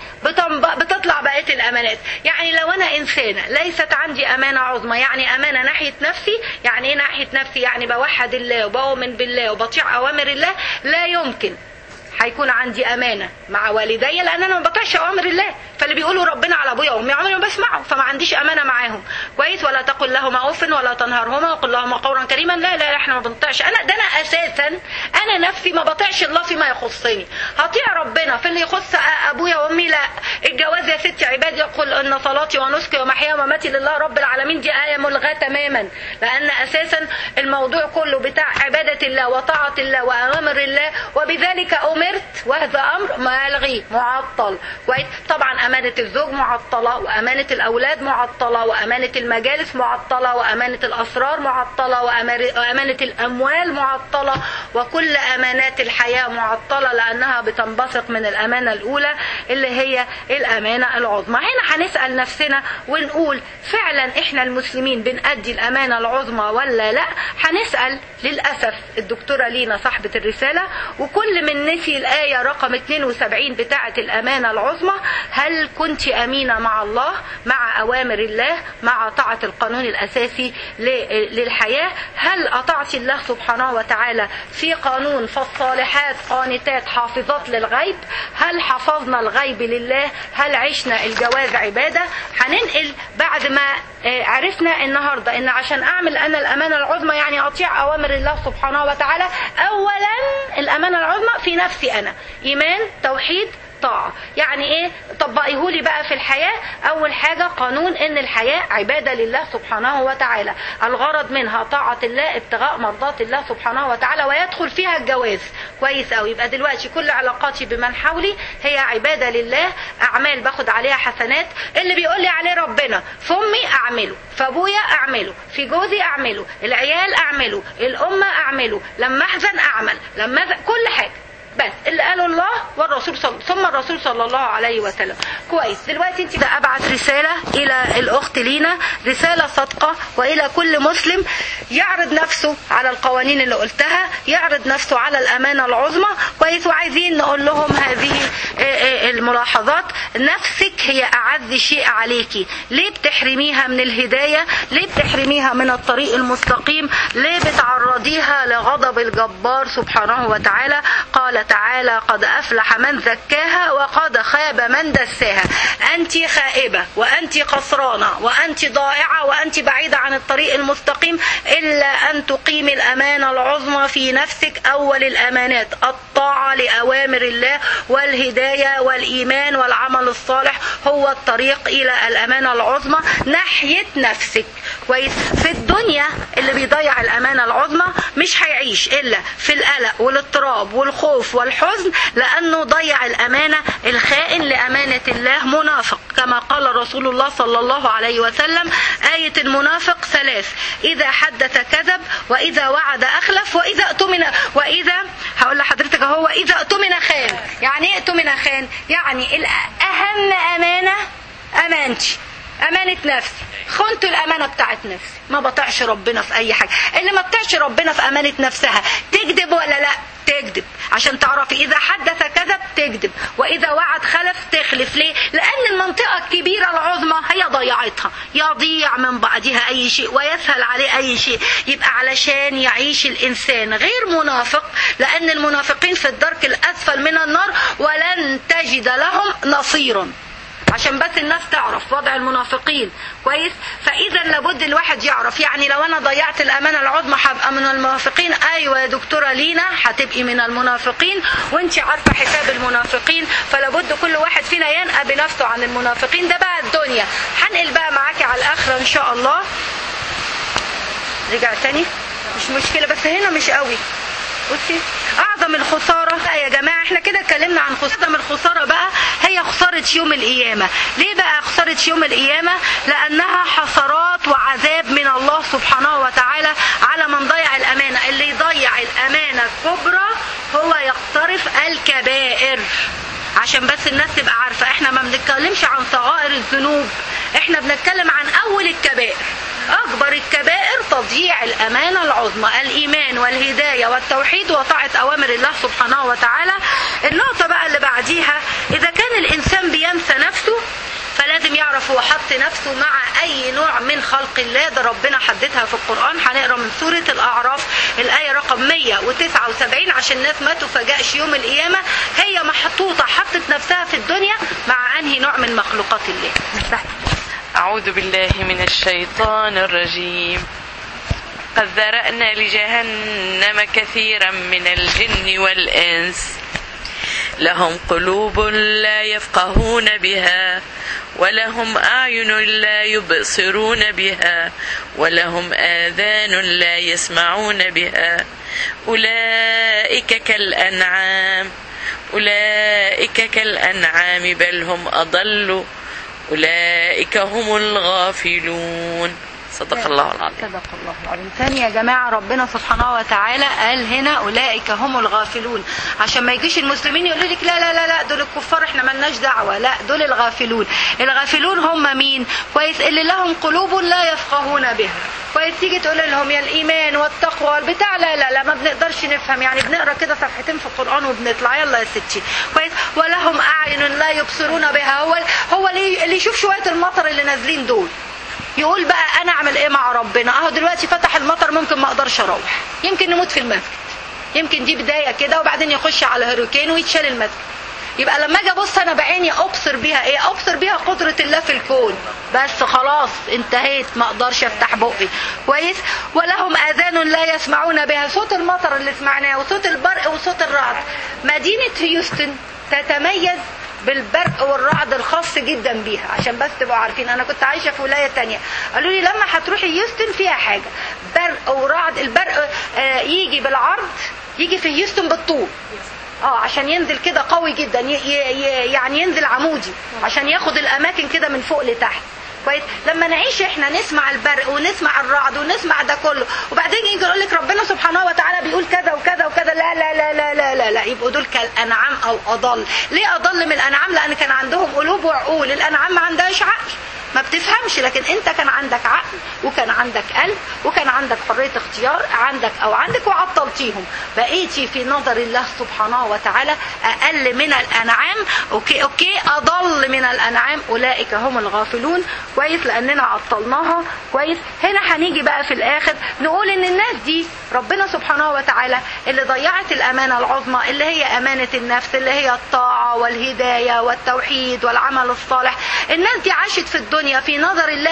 بتطلع بقيه الامانات. يعني لو انا انسانه ليست عندي امانه عظمى، يعني امانه ناحيه نفسي. يعني ايه ناحيه نفسي؟ يعني بوحد الله وبؤمن بالله وبطيع اوامر الله. لا يمكن هيكون عندي امانه مع والدي لان انا ما بطيعش اوامر الله. فاللي بيقولوا ربنا على ابويا وامي عمري ما بسمعه، فما عنديش امانه معاهم. كويس. ولا تقل لهما اف ولا تنهرهما وقل لهما قولا كريما. لا احنا ما بنطيعش. انا اساسا انا نفسي ما بطيعش الله فيما يخصني. هطيع ربنا في اللي يخص ابويا وامي لا. الجواز يا ستي عبادي، يقول ان صلاتي ونسكي ومحياي ومماتي لله رب العالمين. دي ايه ملغاه تماما، لان اساسا الموضوع كله بتاع عباده الله وطاعه الله واوامر الله، وبذلك امرت. وهذا امر ملغي معطل. طبعا امانه الزوج معطله، وامانه الاولاد معطله، وامانه المجالس معطله، وامانه الاسرار معطله، وامانه الاموال معطله، وكل امانات الحياه معطله لانها بتنبثق من الامانه الاولى اللي هي الامانه العظمى. هنا هنسال نفسنا ونقول فعلا احنا المسلمين بنأدي الامانه العظمى ولا لا؟ هنسال للاسف الدكتوره لينا صاحبه الرساله وكل من نسي الآية رقم 72 بتاعة الأمانة العظمى. هل كنت أمينة مع الله، مع أوامر الله، مع طاعة القانون الأساسي للحياة؟ هل أطعت الله سبحانه وتعالى في قانون فالصالحات قانتات حافظات للغيب؟ هل حفظنا الغيب لله؟ هل عشنا الجواز عبادة؟ هننقل بعد ما عرفنا النهاردة ان عشان اعمل انا الامانة العظمى يعني اطيع اوامر الله سبحانه وتعالى. اولا الامانة العظمى في نفسي انا، ايمان، توحيد، طاعة. يعني ايه؟ طبقيهولي بقى في الحياة. اول حاجة قانون ان الحياة عبادة لله سبحانه وتعالى، الغرض منها طاعة الله، ابتغاء مرضات الله سبحانه وتعالى، ويدخل فيها الجواز. كويس قوي. يبقى دلوقتي كل علاقاتي بمن حولي هي عبادة لله، اعمال باخد عليها حسنات. اللي بيقول لي عليه ربنا في امي اعمله، في ابويا اعمله، في جوزي اعمله، العيال اعمله، الامة اعمله، لما احزن اعمل، كل حاجة. بس اللي قاله الله والرسول ثم الرسول صلى الله عليه وسلم. كويس. دلوقتي انت بقى ابعت رسالة الى الاخت لينا، رسالة صادقة، والى كل مسلم يعرض نفسه على القوانين اللي قلتها، يعرض نفسه على الامانة العظمى. كويس. وعايزين نقول لهم هذه الملاحظات. نفسك هي اعز شيء عليكي. ليه بتحرميها من الهداية؟ ليه بتحرميها من الطريق المستقيم؟ ليه بتعرضيها لغضب الجبار سبحانه وتعالى؟ قال تعالى قد أفلح من زكاها وقد خاب من دساها. أنت خائبة وأنت خسرانة وأنت ضائعة وأنت بعيدة عن الطريق المستقيم إلا أن تقيم الأمانة العظمى في نفسك. أول الأمانات الطاعة لأوامر الله والهداية والإيمان والعمل الصالح هو الطريق إلى الأمانة العظمى ناحية نفسك. كويس. في الدنيا اللي بيضيع الأمانة العظمى مش هيعيش إلا في القلق والاضطراب والخوف الخوف والحزن لأنه ضيع الأمانة. الخائن لأمانة الله منافق، كما قال رسول الله صلى الله عليه وسلم: آية المنافق ثلاث: إذا حدث كذب، وإذا وعد أخلف، وإذا هقول لحضرتك اهو إذا اؤتمن خان. يعني إيه اؤتمن خان؟ يعني أهم أمانة أمانتي، أمانة نفسي. خنت الأمانة بتاعت نفسي، ما بطيعش ربنا في أي حاجة. اللي ما بطيعش ربنا في أمانة نفسها تكذب ولا لا؟ تكذب. عشان تعرفي إذا حدث كذب تكذب، وإذا وعد خلف تخلف. ليه؟ لأن المنطقة الكبيرة العظمى هي ضيعتها. يضيع من بعدها أي شيء ويسهل عليه أي شيء. يبقى علشان يعيش الإنسان غير منافق، لأن المنافقين في الدرك الأسفل من النار ولن تجد لهم نصيرا. عشان بس الناس تعرف وضع المنافقين كويس. فاذا لابد الواحد يعرف، يعني لو انا ضيعت الامانه العظمى هبقى من المنافقين. ايوه يا دكتوره لينا هتبقي من المنافقين، وانت عارفه حساب المنافقين. فلابد كل واحد فينا ينقى بنفسه عن المنافقين. ده بقى الدنيا. هنقل بقى معاكي على الاخره ان شاء الله. رجع تاني مش مشكله، بس هنا مش قوي. بصي، اعظم الخساره بقى يا جماعه، احنا كده اتكلمنا عن اعظم الخساره بقى هي خساره يوم القيامه. ليه بقى خساره يوم القيامه؟ لانها حسرات وعذاب من الله سبحانه وتعالى على من ضيع الامانه. اللي يضيع الامانه الكبرى هو يقترف الكبائر. عشان بس الناس تبقى عارفه، احنا ما بنتكلمش عن صغائر الذنوب، احنا بنتكلم عن اول الكبائر. أكبر الكبائر تضييع الأمانة العظمى، الإيمان والهداية والتوحيد وطاعة أوامر الله سبحانه وتعالى. النقطة بقى اللي بعديها، إذا كان الإنسان بينسى نفسه فلازم يعرف هو حط نفسه مع أي نوع من خلق الله. ده ربنا حددها في القرآن. هنقرأ من سورة الأعراف الآية رقم 179 عشان الناس ما تفاجئش يوم القيامة هي محطوطة حطت نفسها في الدنيا مع أنهي نوع من مخلوقات الله. أعوذ بالله من الشيطان الرجيم. قد ذرأنا لجهنم كثيرا من الجن والإنس لهم قلوب لا يفقهون بها ولهم أعين لا يبصرون بها ولهم آذان لا يسمعون بها أولئك كالأنعام بل هم أضل أولئك هم الغافلون. صدق الله العظيم. صدق الله العظيم. ثاني يا جماعة ربنا سبحانه وتعالى قال هنا أولئك هم الغافلون، عشان ما يجيش المسلمين يقولوا لك لا لا لا لا دول الكفار احنا ملناش دعوة. لا، دول الغافلون. الغافلون هم مين؟ كويس، اللي لهم قلوب لا يفقهون بها. كويس، تيجي تقول لهم يا الإيمان والتقوى والبتاع، لا لا لا ما بنقدرش نفهم، يعني بنقرأ كده صفحتين في القرآن وبنطلع يلا يا ستي. كويس، ولهم أعين لا يبصرون بها. هو اللي يشوف شوية المطر اللي نازلين دول يقول بقى انا اعمل ايه مع ربنا؟ اهو دلوقتي فتح المطر ممكن ما اقدرش اروح، يمكن نموت في المسجد، يمكن دي بداية كده وبعدين يخش على هurricane ويتشال المسجد. يبقى لما اجي ابص انا بعيني ابصر بيها ايه؟ ابصر بيها قدرة الله في الكون، بس خلاص انتهيت ما اقدرش افتح بقي. كويس، ولهم اذان لا يسمعون بها. صوت المطر اللي سمعناه وصوت البرق وصوت الرعد. مدينة هيوستن تتميز بالبرق والرعد الخاص جدا بيها، عشان بس تبقوا عارفين. انا كنت عايشه في ولايه تانية، قالوا لي لما هتروحي هيوستن فيها حاجه برق ورعد. البرق يجي بالعرض، يجي في هيوستن بالطول عشان ينزل كده قوي جدا، يعني ينزل عمودي عشان ياخد الاماكن كده من فوق لتحت. كويس، لما نعيش احنا نسمع البرق ونسمع الرعد ونسمع ده كله، وبعدين يجي يقول لك ربنا سبحانه وتعالى بيقول كذا وكذا وكذا، لا لا لا لا لا لا, لا. يبقوا دول كالانعام او اضل. ليه اضل من الانعام؟ لان كان عندهم قلوب وعقول. الانعام ما عندهاش عقل، ما بتفهمش، لكن انت كان عندك عقل وكان عندك قلب وكان عندك حرية اختيار عندك وعطلتيهم، بقيتي في نظر الله سبحانه وتعالى اقل من الانعام. اوكي اضل من الانعام. اولئك هم الغافلون. كويس، لاننا عطلناها. كويس، هنا هنيجي بقى في الاخر نقول ان الناس دي ربنا سبحانه وتعالى اللي ضيعت الامانة العظمى اللي هي امانة النفس، اللي هي الطاعة والهداية والتوحيد والعمل الصالح. الناس دي عاشت في الدنيا في نظر الله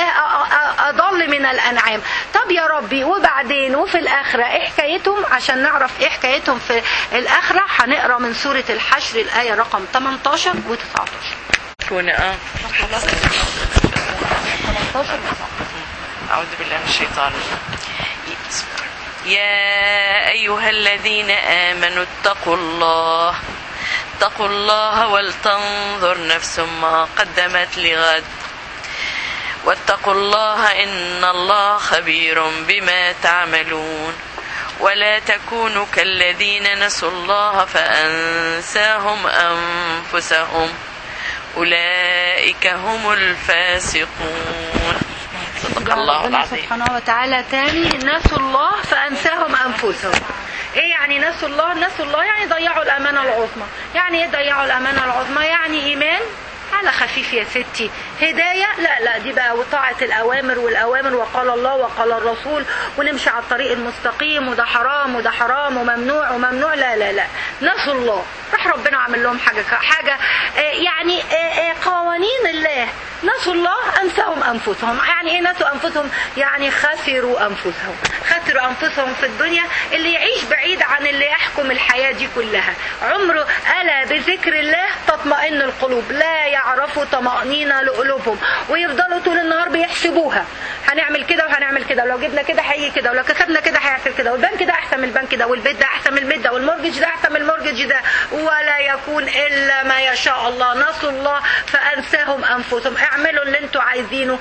أضل من الأنعام. طب يا ربي وبعدين وفي الآخرة إيه حكايتهم؟ عشان نعرف إيه حكايتهم في الآخرة هنقرأ من سورة الحشر الآية رقم 18 و19. أعوذ بالله من الشيطان. يا أيها الذين آمنوا اتقوا الله ولتنظر نفس ما قدمت لغد واتقوا الله إن الله خبير بما تعملون ولا تكونوا كالذين نسوا الله فأنساهم أنفسهم أولئك هم الفاسقون. صدق الله العظيم. سبحانه وتعالى تاني نسوا الله فأنساهم أنفسهم. ايه يعني نسوا الله؟ نسوا الله يعني ضيعوا الأمانة العظمى. يعني ايه ضيعوا الأمانة العظمى؟ يعني إيمان على خفيف يا ستي، هداية لا دي بقى وطاعة الأوامر والأوامر وقال الله وقال الرسول ونمشي على الطريق المستقيم وده حرام وده حرام وممنوع لا نسوا الله. راح ربنا عمل لهم حاجة يعني قوانين الله. نسوا الله أنساهم أنفسهم. يعني إيه نسوا أنفسهم؟ يعني خسروا أنفسهم في الدنيا. اللي يعيش بعيد عن اللي يحكم الحياة دي كلها عمره ألا بذكر الله تطمئن القلوب، لا يعرفوا طمأنينة لقلوبهم ويفضلوا طول النهار بيحسبوها، هنعمل كده وهنعمل كده ولو جبنا كده هيجي كده ولو كسبنا كده هيحصل كده والبنك ده أحسن من البنك ده والبيت ده أحسن من البيت ده والمورجج ده أحسن من المورجج ده، ولا يكون إلا ما يشاء الله. نسوا الله فأنساهم أنفسهم. اعملوا اللي انتوا عايزينه،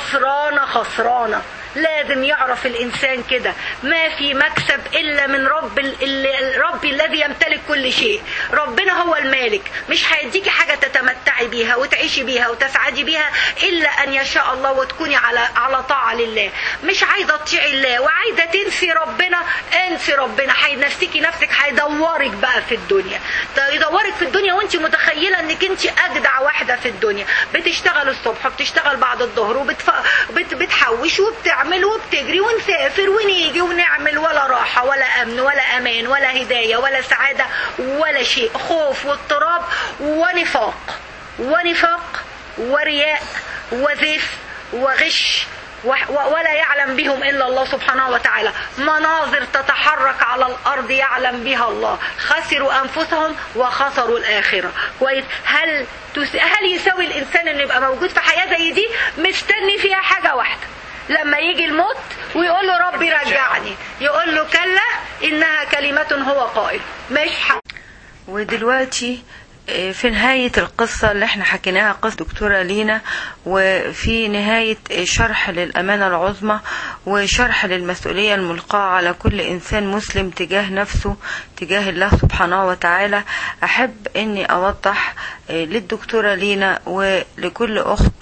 خسرانة. لازم يعرف الإنسان كده ما في مكسب إلا من رب الذي يمتلك كل شيء. ربنا هو المالك، مش هيديكي حاجة تتمتعي بيها وتعيشي بيها وتسعدي بيها إلا أن يشاء الله وتكوني على طاعة لله. مش عايزة تطيعي الله وعايزة تنسي ربنا، انسي ربنا. نفسك هيدورك بقى في الدنيا، يدورك في الدنيا وانت متخيلة انك انت أجدع واحدة في الدنيا، بتشتغل الصبح بتشتغل بعد الظهر وبتحوش وبتعمل وبتجري ونسافر ونيجي ونعمل، ولا راحة ولا أمن ولا أمان ولا هداية ولا سعادة ولا شيء. خوف واضطراب ونفاق ورياء وزيف وغش ولا يعلم بهم إلا الله سبحانه وتعالى. مناظر تتحرك على الأرض يعلم بها الله. خسروا أنفسهم وخسروا الآخرة. كويس. هل يساوي الإنسان إنه يبقى موجود في حياة زي دي مستني فيها حاجة واحدة، لما يجي الموت ويقول له ربي رجعني، يقول له كلا إنها كلمة هو قائل مش حق. ودلوقتي في نهاية القصة اللي احنا حكيناها، قصة دكتورة لينا، وفي نهاية شرح للأمانة العظمى وشرح للمسؤولية الملقاة على كل إنسان مسلم تجاه نفسه تجاه الله سبحانه وتعالى، أحب أني أوضح للدكتورة لينا ولكل أخت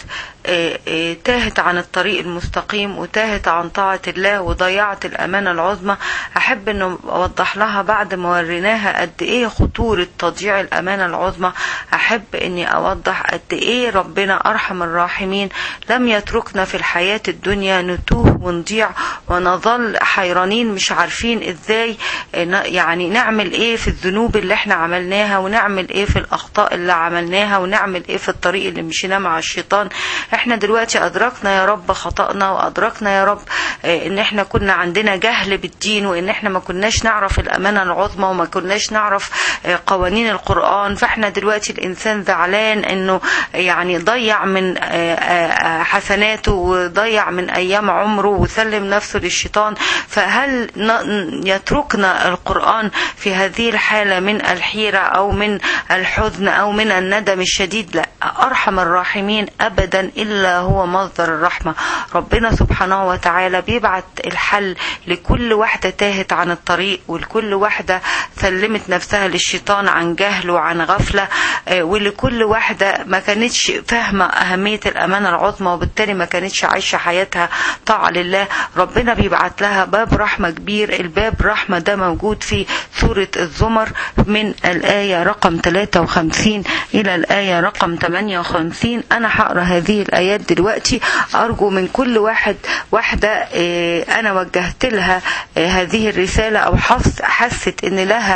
تاهت عن الطريق المستقيم وتاهت عن طاعة الله وضيعت الأمانة العظمى، أحب أن أوضح لها بعد ما وريناها قد إيه خطورة تضييع الأمانة العظمى، أحب أني أوضح قد إيه ربنا أرحم الراحمين لم يتركنا في الحياة الدنيا نتوه ونضيع ونظل حيرانين مش عارفين إزاي يعني نعمل إيه في الذنوب اللي احنا عملناها ونعمل إيه في الأخطاء اللي عملناها ونعمل إيه في الطريق اللي مشينا مع الشيطان. احنا دلوقتي أدركنا يا رب خطأنا وأدركنا يا رب ان احنا كنا عندنا جهل بالدين وان احنا ما كناش نعرف الأمانة العظمى وما كناش نعرف قوانين القرآن. فاحنا دلوقتي الإنسان زعلان انه يعني ضيع من حسناته وضيع من أيام عمره وسلم نفسه للشيطان. فهل يتركنا القرآن في هذه الحالة من الحيرة أو من الحزن أو من الندم الشديد؟ لا، أرحم الراحمين أبدا إلا هو مصدر الرحمة. ربنا سبحانه وتعالى بيبعت الحل لكل واحدة تاهت عن الطريق ولكل واحدة سلمت نفسها للشيطان عن جهل وعن غفلة، ولكل واحدة ما كانتش فاهمة أهمية الأمانة العظمى وبالتالي ما كانتش عايشة حياتها طاعة لله. ربنا بيبعت لها باب رحمة كبير. الباب رحمة ده موجود في سورة الزمر من الآية رقم 53 إلى الآية رقم 58. أنا هقرأ هذه الآيات دلوقتي. أرجو من كل واحدة أنا وجهت لها هذه الرسالة أو حست إن لها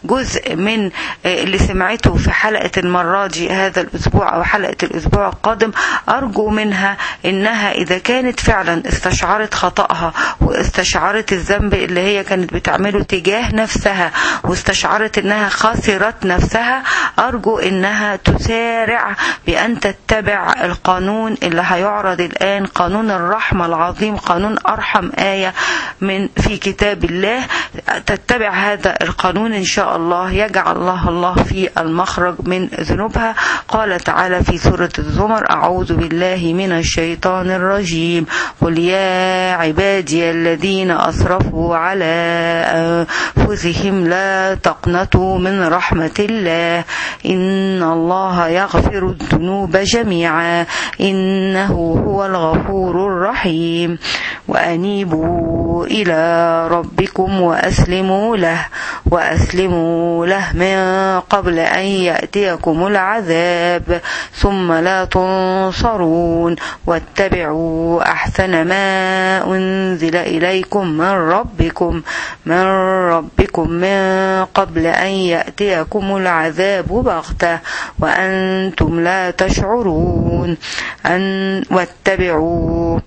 جزء من اللي سمعته في حلقة المرة دي هذا الأسبوع أو حلقة الأسبوع القادم، أرجو منها إنها إذا كانت فعلا استشعرت خطأها واستشعرت الذنب اللي هي كانت بتعمله تجاه نفسها واستشعرت إنها خسرت نفسها، أرجو إنها تسارع بأن تتبع القانون اللي هيعرض الآن، قانون الرحمة العظيم، قانون أرحم آية في كتاب الله. تتبع هذا القانون إن شاء الله يجعل الله في المخرج من ذنوبها. قال تعالى في سورة الزمر: أعوذ بالله من الشيطان الرجيم، قل يا عبادي الذين أسرفوا على أنفسهم لا تقنطوا من رحمة الله إن الله يغفر الذنوب جميعا إنه هو الغفور الرحيم وأنيبوا إلى ربكم وأسلموا له من قبل أن يأتيكم العذاب ثم لا تنصرون واتبعوا أحسن ما أنزل إليكم من ربكم من قبل أن يأتيكم العذاب بغتة وأنتم لا تشعرون واتبعوا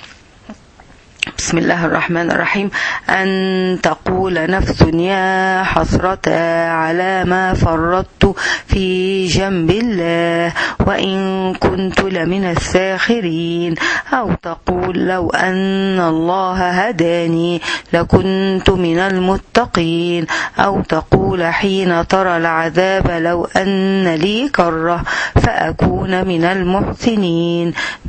بسم الله الرحمن الرحيم أن تقول نفس يا حسرة على ما فرطت في جنب الله وإن كنت لمن الساخرين أو تقول لو أن الله هداني لكنت من المتقين أو تقول حين ترى العذاب لو أن لي كرة فأكون من المحسنين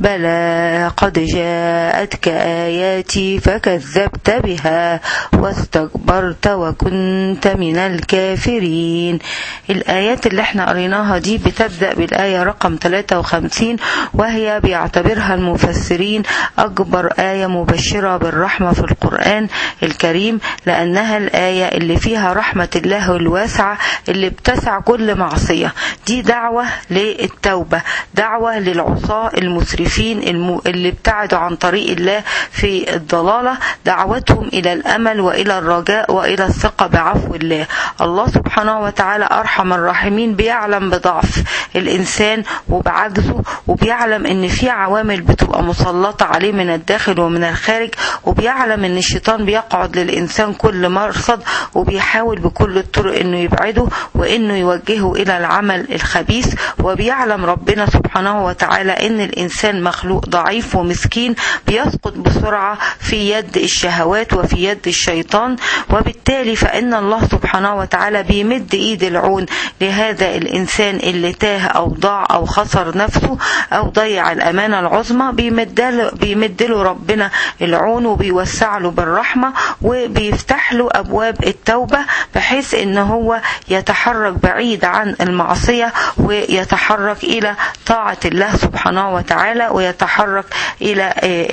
بلى قد جاءتك آياتي فكذبت بها واستكبرت وكنت من الكافرين. الآيات اللي احنا قريناها دي بتبدأ بالآية رقم 53 وهي بيعتبرها المفسرين أكبر آية مبشرة بالرحمة في القرآن الكريم، لأنها الآية اللي فيها رحمة الله الواسعة اللي بتسع كل معصية. دي دعوة للتوبة، دعوة للعصاة المسرفين اللي ابتعدوا عن طريق الله في الضلالة، دعوتهم إلى الأمل وإلى الرجاء وإلى الثقة بعفو الله. الله سبحانه وتعالى أرحم الراحمين، بيعلم بضعف الإنسان وبعجزه، وبيعلم إن في عوامل بتبقى مسلطة عليه من الداخل ومن الخارج، وبيعلم إن الشيطان بيقعد للإنسان كل مرصد وبيحاول بكل الطرق إنه يبعده وإنه يوجهه إلى العمل الخبيث. وبيعلم ربنا سبحانه وتعالى إن الإنسان مخلوق ضعيف ومسكين بيسقط بسرعة في يد الشهوات وفي يد الشيطان، وبالتالي فإن الله سبحانه وتعالى بيمد إيد العون لهذا الإنسان اللي تاه أو ضاع أو خسر نفسه أو ضيع الأمانة العظمى، بيمد له ربنا العون وبيوسع له بالرحمة وبيفتح له أبواب التوبة بحيث إن هو يتحرك بعيد عن المعصية ويتحرك إلى طاعة الله سبحانه وتعالى ويتحرك إلى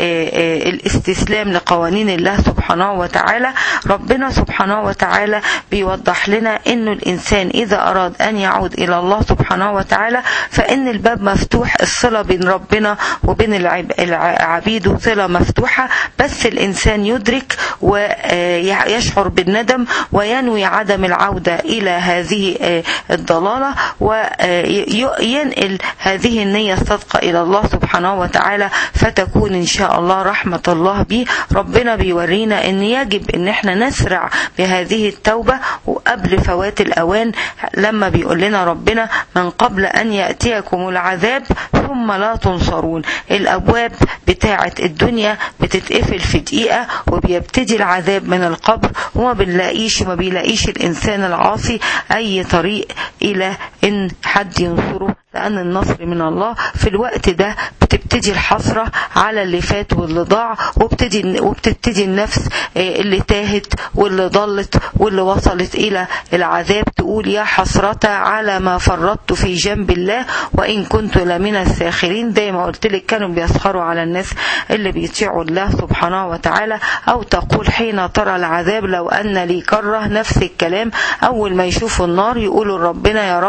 الاستسلام لقوانين الله سبحانه وتعالى. ربنا سبحانه وتعالى بيوضح لنا إنه الإنسان إذا أراد أن يعود إلى الله سبحانه وتعالى فإن الباب مفتوح، الصلة بين ربنا وبين العبيد صلة مفتوحة، بس الإنسان يدرك ويشعر بالندم وينوي عدم العودة إلى هذه الضلالة وينقل هذه النية الصادقة إلى الله سبحانه وتعالى فتكون إن شاء الله رحمة الله به. ربنا بيورينا ان يجب ان احنا نسرع بهذه التوبة وقبل فوات الاوان، لما بيقول لنا ربنا من قبل ان يأتيكم العذاب ثم لا تنصرون. الابواب بتاعة الدنيا بتتقفل في دقيقة وبيبتدي العذاب من القبر وما بيلاقيش الانسان العاصي اي طريق الى ان حد ينصره، لأن النصر من الله. في الوقت ده بتبتدي الحسرة على اللي فات واللي ضاع، وبتبتدي النفس اللي تاهت واللي ضلت واللي وصلت إلى العذاب تقول يا حسرة على ما فرطت في جنب الله وإن كنت لمن الساخرين. زي ما قلت لك كانوا بيسخروا على الناس اللي بيطيعوا الله سبحانه وتعالى. أو تقول حين ترى العذاب لو أن لي كرة، نفس الكلام، أول ما يشوفوا النار يقولوا ربنا يا رب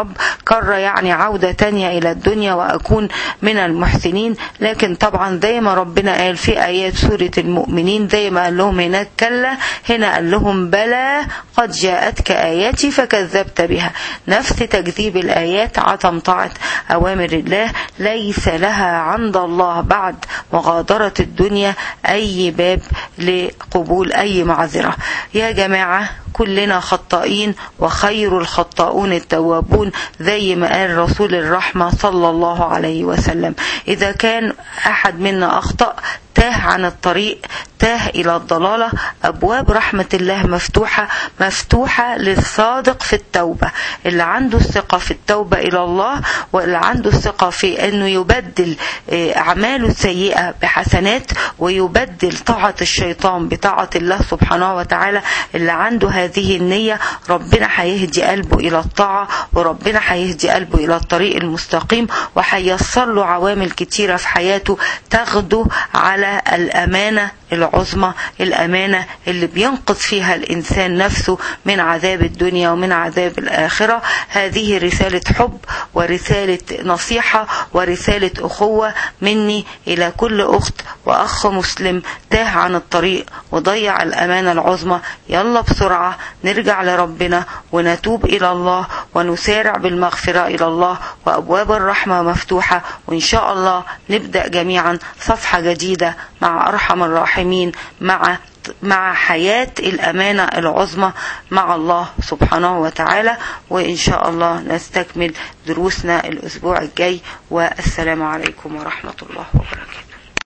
كرة يعني عودة تانية إلى الدنيا وأكون من المحسنين. لكن طبعا زي ما ربنا قال في آيات سورة المؤمنين، زي ما قال لهم هناك كلا، هنا قال لهم بلى قد جاءتك آياتي فكذبت بها. نفس تكذيب الآيات، عدم طاعة أوامر الله، ليس لها عند الله بعد مغادرة الدنيا أي باب لقبول أي معذرة. يا جماعة كلنا خطائين وخير الخطاؤون التوابون، زي ما قال رسول الرحمة صلى الله عليه وسلم. إذا كان أحد منا أخطأ، تاه عن الطريق، تاه إلى الضلالة، أبواب رحمة الله مفتوحة للصادق في التوبة، اللي عنده الثقة في التوبة إلى الله، واللي عنده الثقة في أنه يبدل أعماله السيئة بحسنات، ويبدل طاعة الشيطان بطاعة الله سبحانه وتعالى. اللي عنده هذه النية ربنا هيهدي قلبه إلى الطاعة، وربنا هيهدي قلبه إلى الطريق المستقيم، وهيصل له عوامل كتيرة في حياته تاخده على الأمانة العظمى، الأمانة اللي بينقذ فيها الإنسان نفسه من عذاب الدنيا ومن عذاب الآخرة. هذه رسالة حب ورسالة نصيحة ورسالة أخوة مني إلى كل أخت وأخ مسلم تاه عن الطريق وضيع الأمانة العظمى. يلا بسرعة نرجع لربنا ونتوب إلى الله ونسارع بالمغفرة إلى الله، وأبواب الرحمة مفتوحة، وإن شاء الله نبدأ جميعا صفحة جديدة مع أرحم الراحمين، مع حياة الأمانة العظمى مع الله سبحانه وتعالى. وإن شاء الله نستكمل دروسنا الأسبوع الجاي، والسلام عليكم ورحمة الله وبركاته.